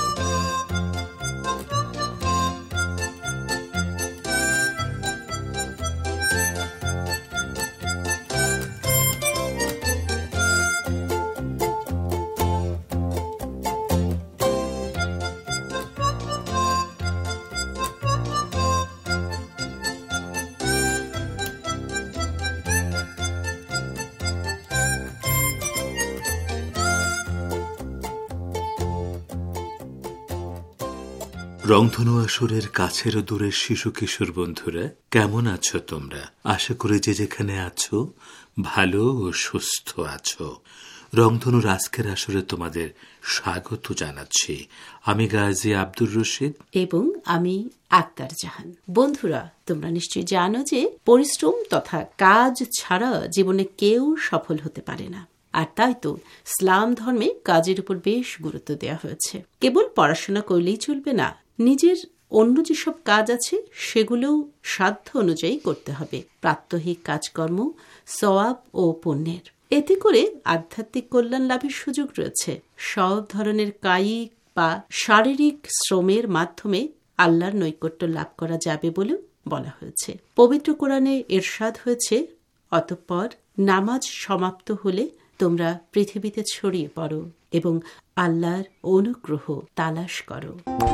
রংধনু আসরের কাছের ও দূরের শিশু কিশোর বন্ধুরা, কেমন আছো তোমরা? আশা করি যে যেখানে আছো ভালো ও সুস্থ আছো। রংধনুর আজকের আসরে তোমাদের স্বাগত জানাচ্ছি। আমি গাজী আব্দুর রশিদ এবং আমি আক্তার জাহান। বন্ধুরা, তোমরা নিশ্চয়ই জানো যে পরিশ্রম তথা কাজ ছাড়া জীবনে কেউ সফল হতে পারে না। আর তাই তো ইসলাম ধর্মে কাজের উপর বেশ গুরুত্ব দেওয়া হয়েছে। কেবল পড়াশোনা করলেই চলবে না, নিজের অন্য যেসব কাজ আছে সেগুলোও সাধ্য অনুযায়ী করতে হবে। প্রাত্যহিক কাজকর্ম সওয়াব ও পুণ্যের, এতে করে আধ্যাত্মিক কল্যাণ লাভের সুযোগ রয়েছে। সব ধরনের কায়িক বা শারীরিক শ্রমের মাধ্যমে আল্লাহর নৈকট্য লাভ করা যাবে বলে বলা হয়েছে। পবিত্র কোরআনে ইরশাদ হয়েছে, অতঃপর নামাজ সমাপ্ত হলে তোমরা পৃথিবীতে ছড়িয়ে পড়ো এবং আল্লাহর অনুগ্রহ তালাশ করো।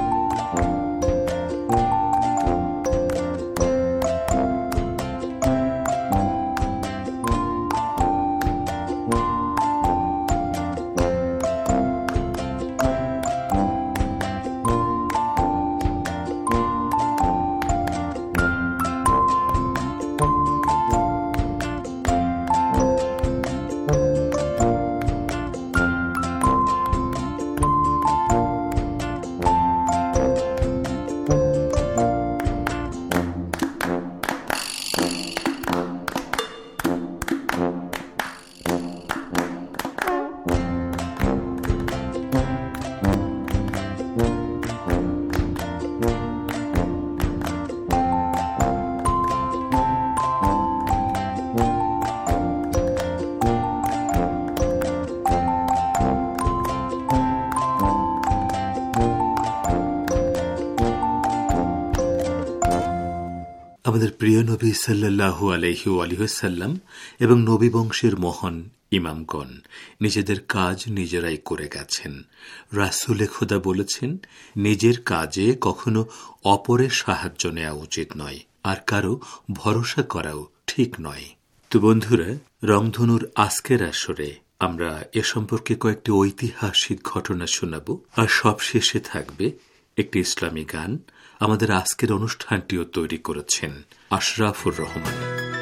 আমাদের প্রিয় নবী সাল্লাল্লাহু আলাইহি ওয়াসাল্লাম এবং নবী বংশের মহান ইমামগণ নিজেদের কাজ নিজেরাই করে গেছেন। রাসূলে খোদা বলেছেন, নিজের কাজে কখনো অপরের সাহায্য নেওয়া উচিত নয়, আর কারো ভরসা করাও ঠিক নয়। তো বন্ধুরা, রংধনুর আজকের আসরে আমরা এ সম্পর্কে কয়েকটি ঐতিহাসিক ঘটনা শোনাব, আর সবশেষে থাকবে একটি ইসলামী গান। আমাদের আজকের অনুষ্ঠানটিও তৈরি করেছেন আশরাফুর রহমান।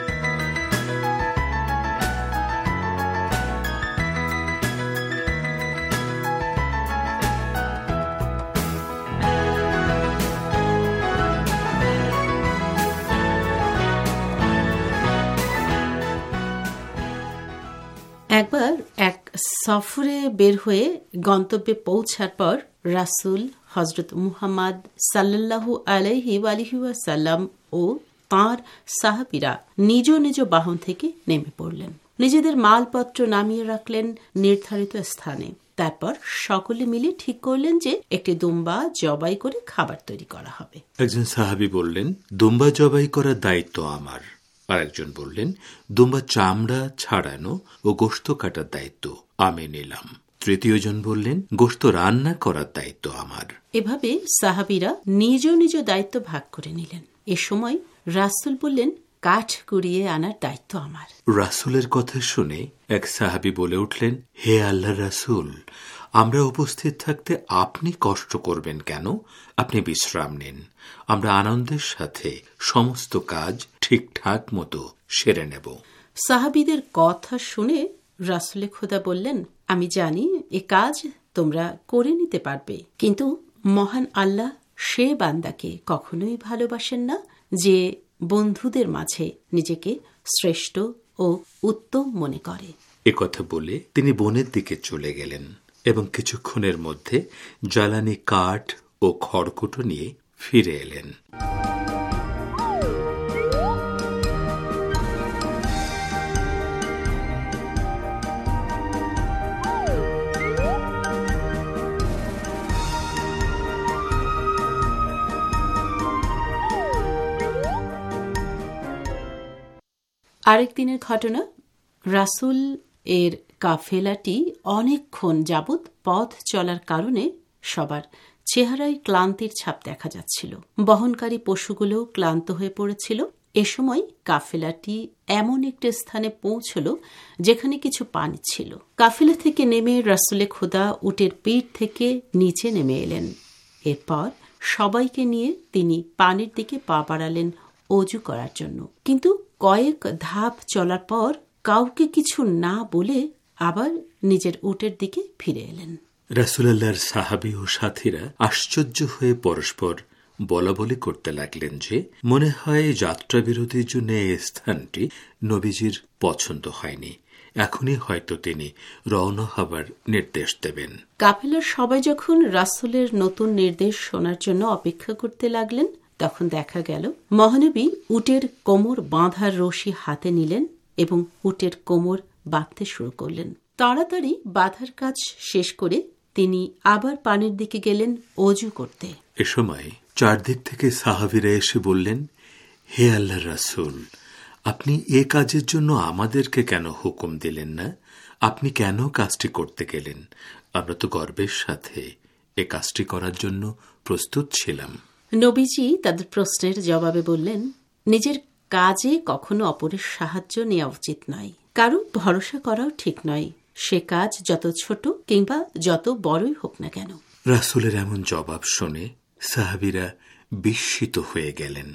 একবার এক সফরে বের হয়ে গন্তব্যে পৌঁছার পর রাসূল হযরত মুহাম্মদ সাল্লাল্লাহু আলাইহি ওয়াসাল্লাম ও তাঁর সাহাবীরা নিজ নিজ বাহন থেকে নেমে পড়লেন। নিজেদের মালপত্র নামিয়ে রাখলেন নির্ধারিত স্থানে। তারপর সকলে মিলে ঠিক করলেন যে একটি দুম্বা জবাই করে খাবার তৈরি করা হবে। একজন সাহাবী বললেন, দুম্বা জবাই করার দায়িত্ব আমার। আর একজন বললেন, দুম্বা চামড়া ছাড়ানো ও গোশত কাটার দায়িত্ব আমি নিলাম। তৃতীয় জন বললেন, গোশত রান্না করার দায়িত্ব আমার। এভাবে সাহাবীরা নিজ নিজ দায়িত্ব ভাগ করে নিলেন। এ সময় রাসূল বললেন, কাঠ কুড়িয়ে আনার দায়িত্ব আমার। রাসূলের কথা শুনে এক সাহাবী বলে উঠলেন, হে আল্লাহর রাসূল, আমরা উপস্থিত থাকতে আপনি কষ্ট করবেন কেন? আপনি বিশ্রাম নিন, আমরা আনন্দের সাথে সমস্ত কাজ ঠিকঠাক মতো সেরে নেব। সাহাবীদের কথা শুনে রাসূলে খোদা বললেন, আমি জানি এ কাজ তোমরা করে নিতে পারবে, কিন্তু মহান আল্লাহ সে বান্দাকে কখনোই ভালোবাসেন না যে বন্ধুদের মাঝে নিজেকে শ্রেষ্ঠ ও উত্তম মনে করে। একথা বলে তিনি বনের দিকে চলে গেলেন এবং কিছুক্ষণের মধ্যে জ্বালানি কাঠ ও খড়কুটো নিয়ে ফিরে এলেন। আরেক দিনের ঘটনা, রাসূল এর কাফেলাটি অনেকক্ষণ যাবৎ পথ চলার কারণে সবার চেহারায় ক্লান্তির ছাপ দেখা যাচ্ছিল। বহনকারী পশুগুলো ক্লান্ত হয়ে পড়েছিল। এ সময় কাফেলাটি এমন একটি স্থানে পৌঁছল যেখানে কিছু পানি ছিল। কাফেলা থেকে নেমে রাসূলে খোদা উটের পিঠ থেকে নিচে নেমে এলেন। এরপর সবাইকে নিয়ে তিনি পানির দিকে পা বাড়ালেন ওযু করার জন্য। কিন্তু কয়েক ধাপ চলার পর কাউকে কিছু না বলে আবার নিজের উটের দিকে ফিরে এলেন। রাসূলুল্লাহর সাহাবী ও সাথীরা আশ্চর্য হয়ে পরস্পর বলাবলি করতে লাগলেন যে মনে হয় যাত্রা বিরতির জন্য এই স্থানটি নবীজির পছন্দ হয়নি, এখনই হয়তো তিনি রওনা হবার নির্দেশ দেবেন। কাফেলার সবাই যখন রাসূলের নতুন নির্দেশ শোনার জন্য অপেক্ষা করতে লাগলেন, তখন দেখা গেল মহানবী উটের কোমর বাঁধার রশি হাতে নিলেন এবং উটের কোমর বাঁধতে শুরু করলেন। তাড়াতাড়ি বাঁধার কাজ শেষ করে তিনি আবার পানির দিকে গেলেন ওযু করতে। এ সময় চারদিক থেকে সাহাবীরা এসে বললেন, হে আল্লাহর রাসূল, আপনি এ কাজের জন্য আমাদেরকে কেন হুকুম দিলেন না? আপনি কেন কাজটি করতে গেলেন? আমরা তো গর্বের সাথে এ কাজটি করার জন্য প্রস্তুত ছিলাম। নবীজি তাদের প্রশ্নের জবাবে বললেন, নিজের কাজে কখনো অপরের সাহায্য নেওয়া উচিত নয়, কারো ভরসা করাও ঠিক নয়, সে কাজ যত ছোট কিংবা যত বড়ই হোক না কেন। রাসূলের এমন জবাব শুনে সাহাবীরা বিস্মিত হয়ে গেলেন।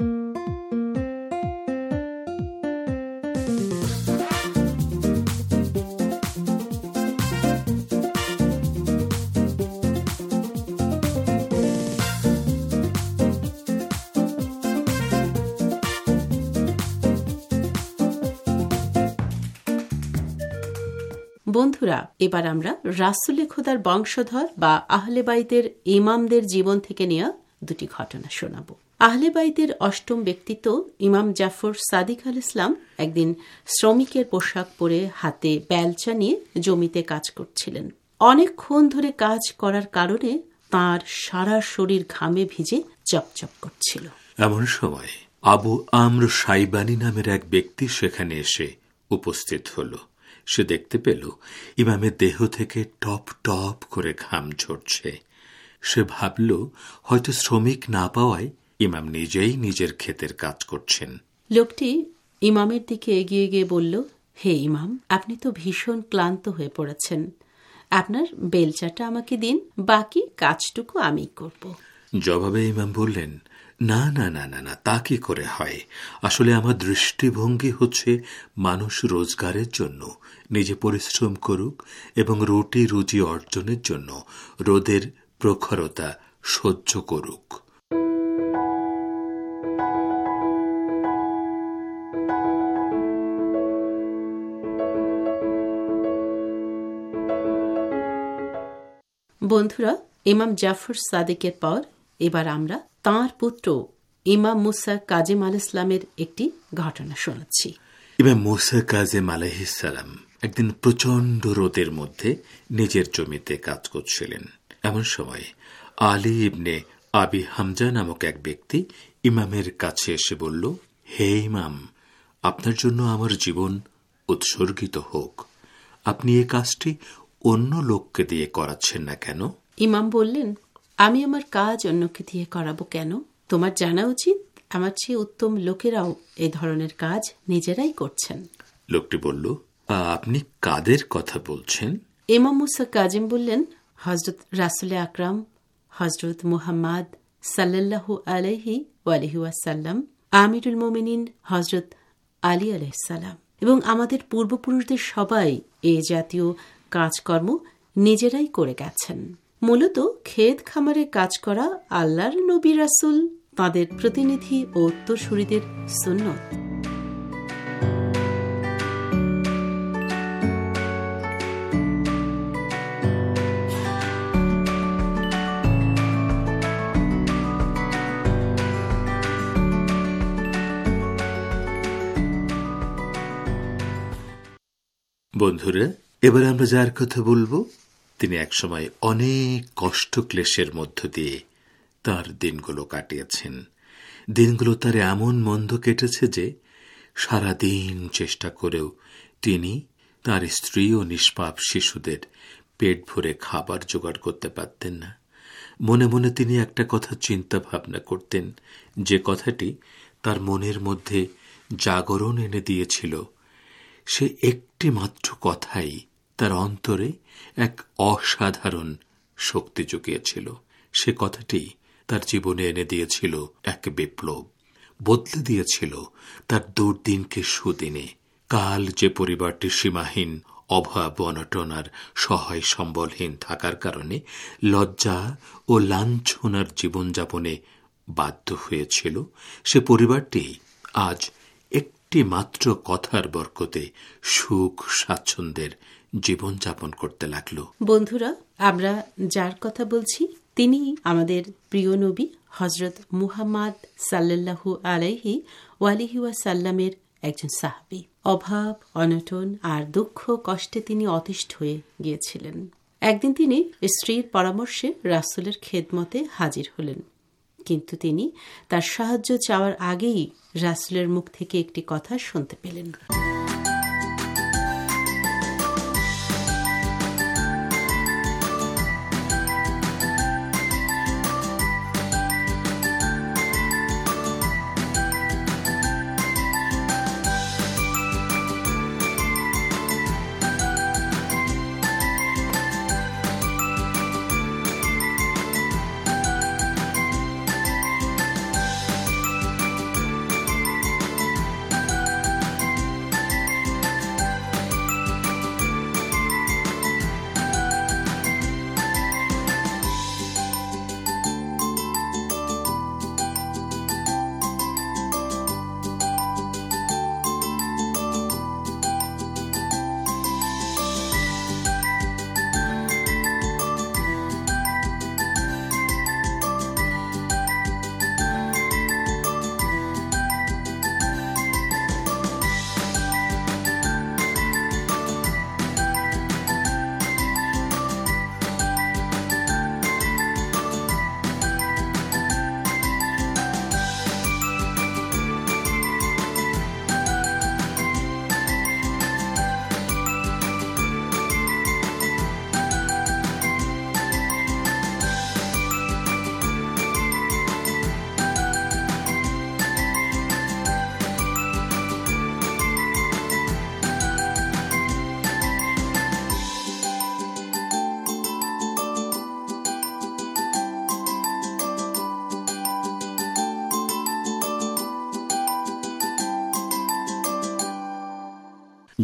বন্ধুরা, এবার আমরা রাসূলে খোদার বংশধর বা আহলে বাইতের ইমামদের জীবন থেকে নেওয়া দুটি ঘটনা শোনাব। আহলে বাইতের অষ্টম ব্যক্তিত্ব ইমাম জাফর সাদিক আল ইসলাম একদিন শ্রমিকের পোশাক পরে হাতে বেলচা নিয়ে জমিতে কাজ করছিলেন। অনেকক্ষণ ধরে কাজ করার কারণে তাঁর সারা শরীর ঘামে ভিজে চপচপ করছিল। এমন সময় আবু আমর সাইবানী নামের এক ব্যক্তি সেখানে এসে উপস্থিত হল। সে দেখতে পেল ইমামের দেহ থেকে টপ টপ করে ঘাম ঝরছে। সে ভাবল হয়তো শ্রমিক না পাওয়ায় ইমাম নিজেই নিজের ক্ষেতের কাজ করছেন। লোকটি ইমামের দিকে এগিয়ে গিয়ে বলল, হে ইমাম, আপনি তো ভীষণ ক্লান্ত হয়ে পড়েছেন, আপনার বেলচাটা আমাকে দিন, বাকি কাজটুকু আমি করব। জবাবে ইমাম বললেন, না না না না না, তা কি করে হয়? আসলে আমার দৃষ্টিভঙ্গি হচ্ছে মানুষ রোজগারের জন্য নিজে পরিশ্রম করুক এবং রুটি রুজি অর্জনের জন্য রোদের প্রখরতা সহ্য করুক। বন্ধুরা, ইমাম জাফর সাদিকের পর এবার আমরা তাঁর পুত্র ইমাম মুসা কাজেম আল ইসলামের একটি ঘটনা শোনাচ্ছি। ইমাম মুসা কাজেম আলাইহিস সালাম একদিন প্রচণ্ড রোদের মধ্যে নিজের জমিতে কাজ করছিলেন। এমন সময় আলী ইবনে আবি হামজা নামক এক ব্যক্তি ইমামের কাছে এসে বলল, হে ইমাম, আপনার জন্য আমার জীবন উৎসর্গিত হোক, আপনি এই কাজটি অন্য লোককে দিয়ে করাচ্ছেন না কেন? ইমাম বললেন, আমি আমার কাজ অন্যকে দিয়ে করাবো কেন? তোমার জানা উচিত আমার চেয়ে উত্তম লোকেরাও এই ধরনের কাজ নিজেরাই করছেন। লোকটি বলল, আপনি কাদের কথা বলছেন? ইমাম মুসা কাজিম বললেন, হজরত রাসুল আকরাম হজরত মুহাম্মদ সাল্লাল্লাহু আলাইহি ওয়ালিহি ওয়াসাল্লাম, আমিরুল মোমিনিন হজরত আলী আলাইহিস সালাম এবং আমাদের পূর্বপুরুষদের সবাই এই জাতীয় কাজকর্ম নিজেরাই করে গেছেন। মূলত ক্ষেত খামারে কাজ করা আল্লাহর নবী রাসূল, তাঁদের প্রতিনিধি ও উত্তরসূরিদের সুন্নত। বন্ধুরা, এবার আমরা যার কথা বলবো তিনি একসময় অনেক কষ্ট ক্লেশের মধ্য দিয়ে তার দিনগুলো কাটিয়েছেন। দিনগুলো তার এমন মন্দ কেটেছে যে সারাদিন চেষ্টা করেও তিনি তার স্ত্রী ও নিষ্পাপ শিশুদের পেট ভরে খাবার জোগাড় করতে পারতেন না। মনে মনে তিনি একটা কথা চিন্তা ভাবনা করতেন, যে কথাটি তার মনের মধ্যে জাগরণ এনে দিয়েছিল। সে একটি মাত্র কথাই তার অন্তরে এক অসাধারণ শক্তি জুগিয়েছিল। সে কথাটি তার জীবনে এনে দিয়েছিল এক বিপ্লব, বদলে দিয়েছিল তার দুর্দিনকে সুদিনে। কাল যে পরিবারটি সীমাহীন অভাব অনটন আর সহায় সম্বলহীন থাকার কারণে লজ্জা ও লাঞ্ছনার জীবনযাপনে বাধ্য হয়েছিল, সে পরিবারটি আজ একটি মাত্র কথার বরকতে সুখ স্বাচ্ছন্দ্যের জীবনযাপন করতে লাগল। বন্ধুরা, আমরা যার কথা বলছি তিনি আমাদের প্রিয় নবী হজরত মুহাম্মদ সাল্লাল্লাহু আলাইহি ওয়ালিহি ওয়াসাল্লামের একজন সাহাবী। অভাব অনটন আর দুঃখ কষ্টে তিনি অতিষ্ঠ হয়ে গিয়েছিলেন। একদিন তিনি স্ত্রীর পরামর্শে রাসূলের খেদমতে হাজির হলেন, কিন্তু তিনি তার সাহায্য চাওয়ার আগেই রাসূলের মুখ থেকে একটি কথা শুনতে পেলেন।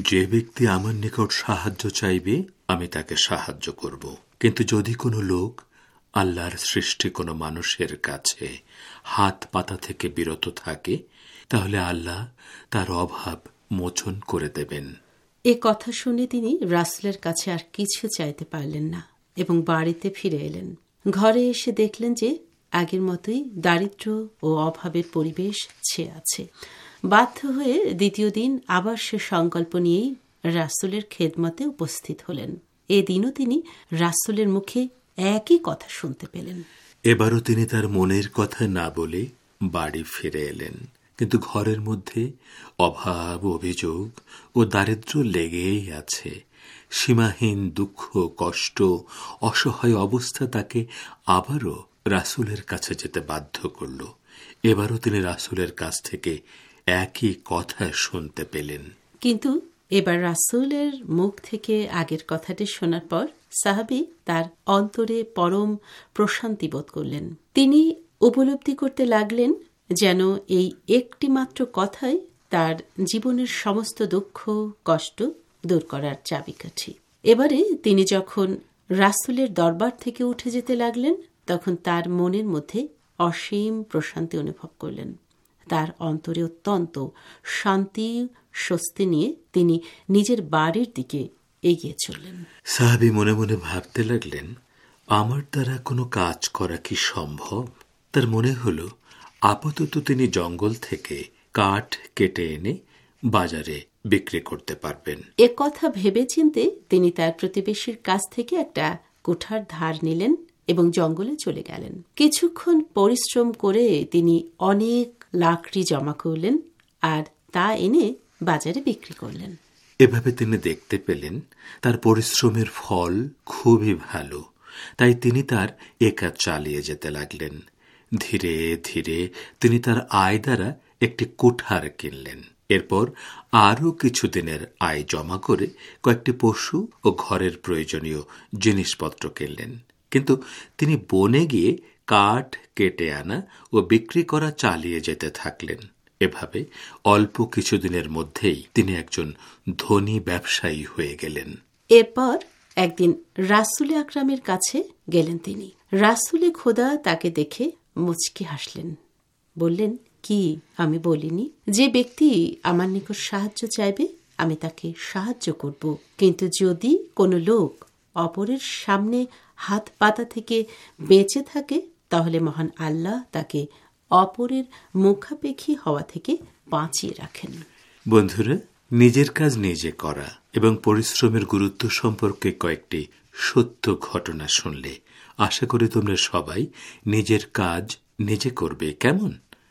যে ব্যক্তি আমার নিকট সাহায্য চাইবে আমি তাকে সাহায্য করব, কিন্তু যদি কোনো লোক আল্লাহর সৃষ্টি কোনো মানুষের কাছে হাত পাতা থেকে বিরত থাকে, তাহলে আল্লাহ তার অভাব মোচন করে দেবেন। এ কথা শুনে তিনি রাসূলের কাছে আর কিছু চাইতে পারলেন না এবং বাড়িতে ফিরে এলেন। ঘরে এসে দেখলেন যে আগের মতোই দারিদ্র্য ও অভাবের পরিবেশ ছেয়ে আছে। বাধ্য হয়ে দ্বিতীয় দিন আবার সে সংকল্প নিয়েই রাসূলের খেদমতে উপস্থিত হলেন। এদিনও তিনি রাসূলের মুখে একই কথা শুনতে পেলেন। এবারও তিনি তার মনের কথা না বলে বাড়ি ফিরে এলেন, কিন্তু ঘরের মধ্যে অভাব, অভিযোগ ও দারিদ্র্য লেগেই আছে। সীমাহীন দুঃখ, কষ্ট, অসহায় অবস্থা তাকে আবারও রাসূলের কাছে যেতে বাধ্য করল। এবারও তিনি রাসূলের কাছ থেকে একই কথা শুনতে পেলেন। কিন্তু এবার রাসূলের মুখ থেকে আগের কথাটি শোনার পর সাহাবী তার অন্তরে পরম প্রশান্তি বোধ করলেন। তিনি উপলব্ধি করতে লাগলেন যেন এই একটি মাত্র কথাই তার জীবনের সমস্ত দুঃখ কষ্ট দূর করার চাবিকাঠি। এবারে তিনি যখন রাসূলের দরবার থেকে উঠে যেতে লাগলেন, তখন তার মনের মধ্যে অসীম প্রশান্তি অনুভব করলেন। তার অন্তরে অত্যন্ত শান্তি স্বস্তি নিয়ে তিনি নিজের বাড়ির দিকে এগিয়ে চললেন। সাহাবী মনে মনে ভাবতে লাগলেন, আমার দ্বারা কোনো কাজ করা কি সম্ভব? তার মনে হলো আপাতত তিনি জঙ্গল থেকে কাঠ কেটে এনে বাজারে বিক্রি করতে পারবেন। এ কথা ভেবে চিন্তে তিনি তার প্রতিবেশীর কাছ থেকে একটা কুঠার ধার নিলেন এবং জঙ্গলে চলে গেলেন। কিছুক্ষণ পরিশ্রম করে তিনি অনেক লাকড়ি জমা করলেন আর তা এনে বাজারে বিক্রি করলেন। এভাবে তিনি দেখতে পেলেন তার পরিশ্রমের ফল খুবই ভালো, তাই তিনি তার এ কাজ চালিয়ে যেতে লাগলেন। ধীরে ধীরে তিনি তার আয় দ্বারা একটি কুঠার কিনলেন। এরপর আরও কিছুদিনের আয় জমা করে কয়েকটি পশু ও ঘরের প্রয়োজনীয় জিনিসপত্র কিনলেন। কিন্তু তিনি বনে গিয়ে কাঠ কেটে আনা ও বিক্রি করা চালিয়ে যেতে থাকলেন। এভাবে অল্প কিছুদিনের মধ্যেই তিনি একজন ধনী ব্যবসায়ী হয়ে গেলেন। এরপর একদিন রাসূল আকরামের কাছে গেলেন তিনি। রাসূলে খোদা তাকে দেখে মুচকি হাসলেন, বললেন, কি আমি বলিনি যে ব্যক্তি আমার নিকট সাহায্য চাইবে আমি তাকে সাহায্য করব, কিন্তু যদি কোনো লোক অপরের সামনে হাত পাতা থেকে বেঁচে থাকে তাহলে মহান আল্লাহ তাকে অপরের মুখাপেক্ষী হওয়া থেকে বাঁচিয়ে রাখেন। বন্ধুরা, নিজের কাজ নিজে করা এবং পরিশ্রমের গুরুত্ব সম্পর্কে কয়েকটি সত্য ঘটনা শুনলে আশা করি তোমরা সবাই নিজের কাজ নিজে করবে। কেমন?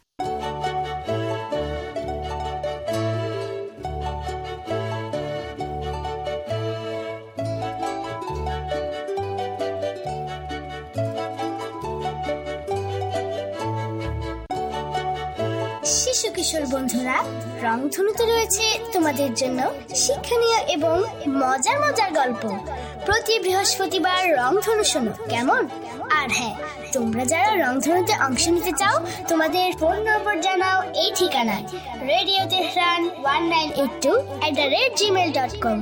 শিশু কিশোর বন্ধুরা, রংধনুতে রয়েছে তোমাদের জন্য শিক্ষণীয় এবং মজার মজার গল্প। প্রতি বৃহস্পতিবার রংধনু শোনো, কেমন? আর হ্যাঁ, তোমরা যারা রংধনুতে অংশ নিতে চাও তোমাদের ফোন নম্বর জানাও এই ঠিকানায় রেডিও তেহরান 1982@gmail.com।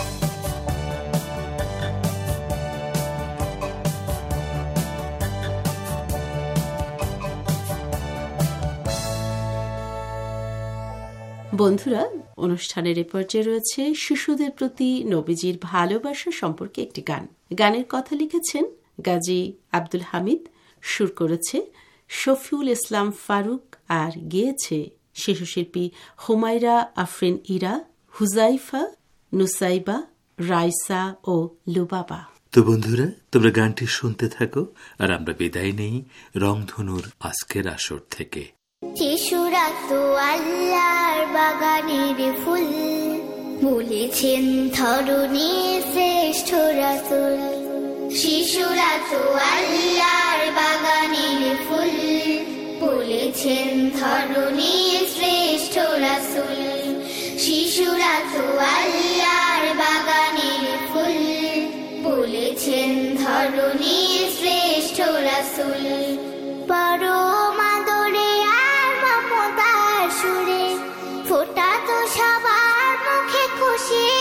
বন্ধুরা, অনুষ্ঠানের এ পর্যায়ে রয়েছে শিশুদের প্রতি নবীজির ভালোবাসা সম্পর্কে একটি গান। গানের কথা লিখেছেন গাজী আব্দুল হামিদ, সুর করেছে শফিউল ইসলাম ফারুক আর গেয়েছে শিশুশিল্পী হুমায়রা আফরিন ইরা, হুজাইফা, নুসাইবা, রাইসা ও লুবাবা। তো বন্ধুরা, তোমরা গানটি শুনতে থাকো আর আমরা বিদায় নেই রংধনুর আজকের আসর থেকে। শিশুরা তো আল্লাহর বাগানের ফুল, বলেছেন ধরণী শ্রেষ্ঠ রাসূল। শিশুরা তো আল্লাহর বাগানের ফুল, বলেছেন ধরণী শ্রেষ্ঠ রাসূল। শিশুরা তো আল্লাহর বাগানের ফুল, বলেছেন ধরণী শ্রেষ্ঠ রাসূল। পরম আদরে আর মমতার সুরে ফোটা তো সবার মুখে খুশি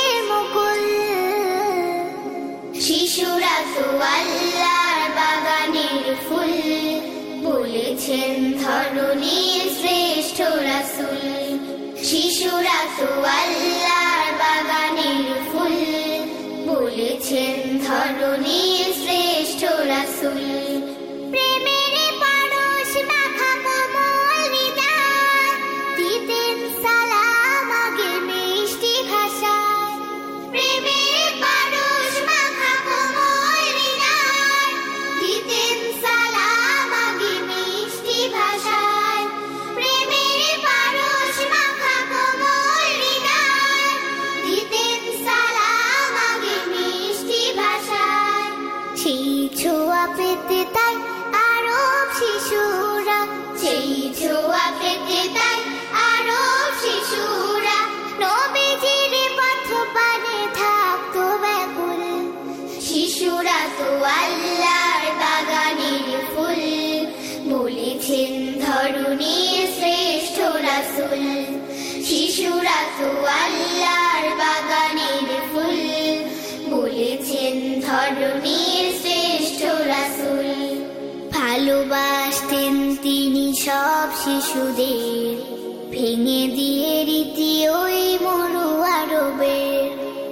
বলেছেন ধরণীর শ্রেষ্ঠ রাসূল, শিশুরা তো আল্লাহর বাগানের ফুল, বলেছেন ধরণীর শ্রেষ্ঠ রাসূল। প্রেমের পরশ মাখা কোমল হৃদয়, দিতেন সালাম আগে মিষ্টি ভাষায়। প্রেমের পরশ মাখা কোমল হৃদয়, দিতেন সালাম আগে মিষ্টি ভাষায়। প্রেমের পরশ মাখা কোমল হৃদয়, দিতেন সালাম আগে মিষ্টি ভাষায়। সেই ছোঁয়া পেতে তাই আরব শিশুরা, সেই ছোঁয়া পেতে তাই আরব শিশুরা নবীজির পথ পানে থাকতো ব্যাকুল। শিশুরা তো আল্লাহর বাগানের ফুল, বলেছেন ধরণীর শ্রেষ্ঠ রাসূল। শিশুরা তো আল্লাহর বাগানের ফুল, বলেছেন ধরণীর শ্রেষ্ঠ রাসূল। ভালোবাসতেন তিনি সব শিশুদের, ভেঙে দিয়ে রীতি ওই মরু আরবের।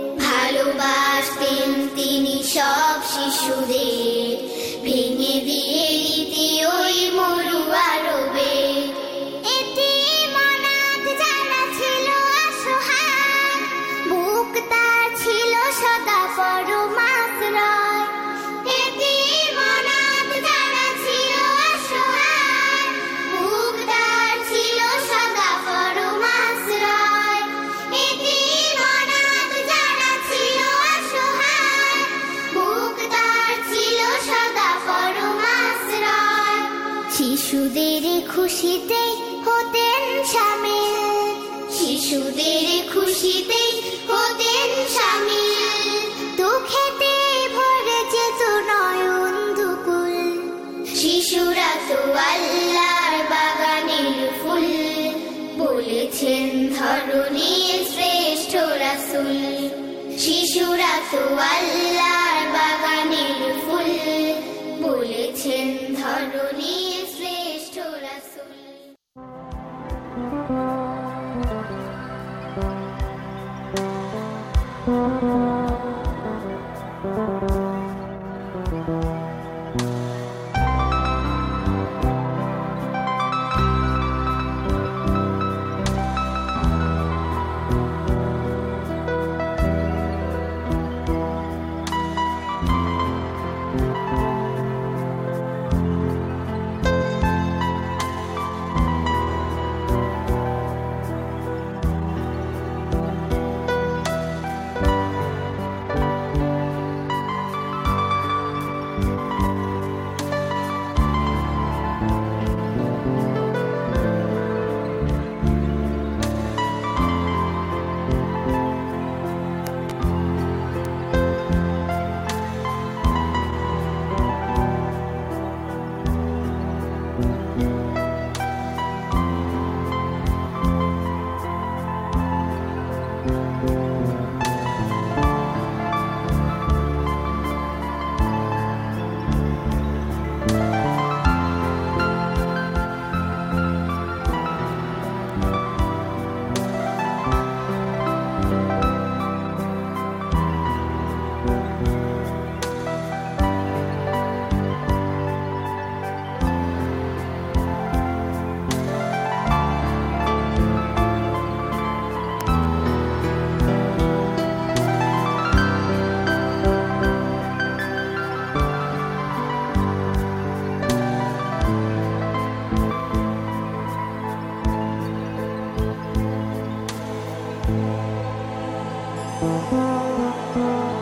ভালোবাসতেন তিনি সব শিশুদের, ভেঙে দিয়ে রীতি ওই মরু আরবের। এতিম অনাথ যারা ছিল অসহায়, বুক তার ছিল সদা পরম আশ্রয়। এতিম অনাথ যারা ছিল অসহায়, বুক তার ছিল সদা পরম আশ্রয়। এতিম অনাথ যারা ছিল অসহায়, বুক তার ছিল সদা পরম আশ্রয়। শিশুদের খুশিতে হতেন শামিল, শিশুদের খুশিতে হতেন শামিল। দুঃখেতে ভরে যেত নয়ন দুকুল, শিশুরা তো আল্লাহর বাগানের ফুল, বলেছেন ধরণীর শ্রেষ্ঠ রাসূল। শিশুরা তো আল্লাহর বাগানের ফুল, বলেছেন ধরণীর শ্রেষ্ঠ রাসূল।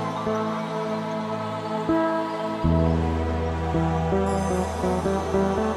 Thank you.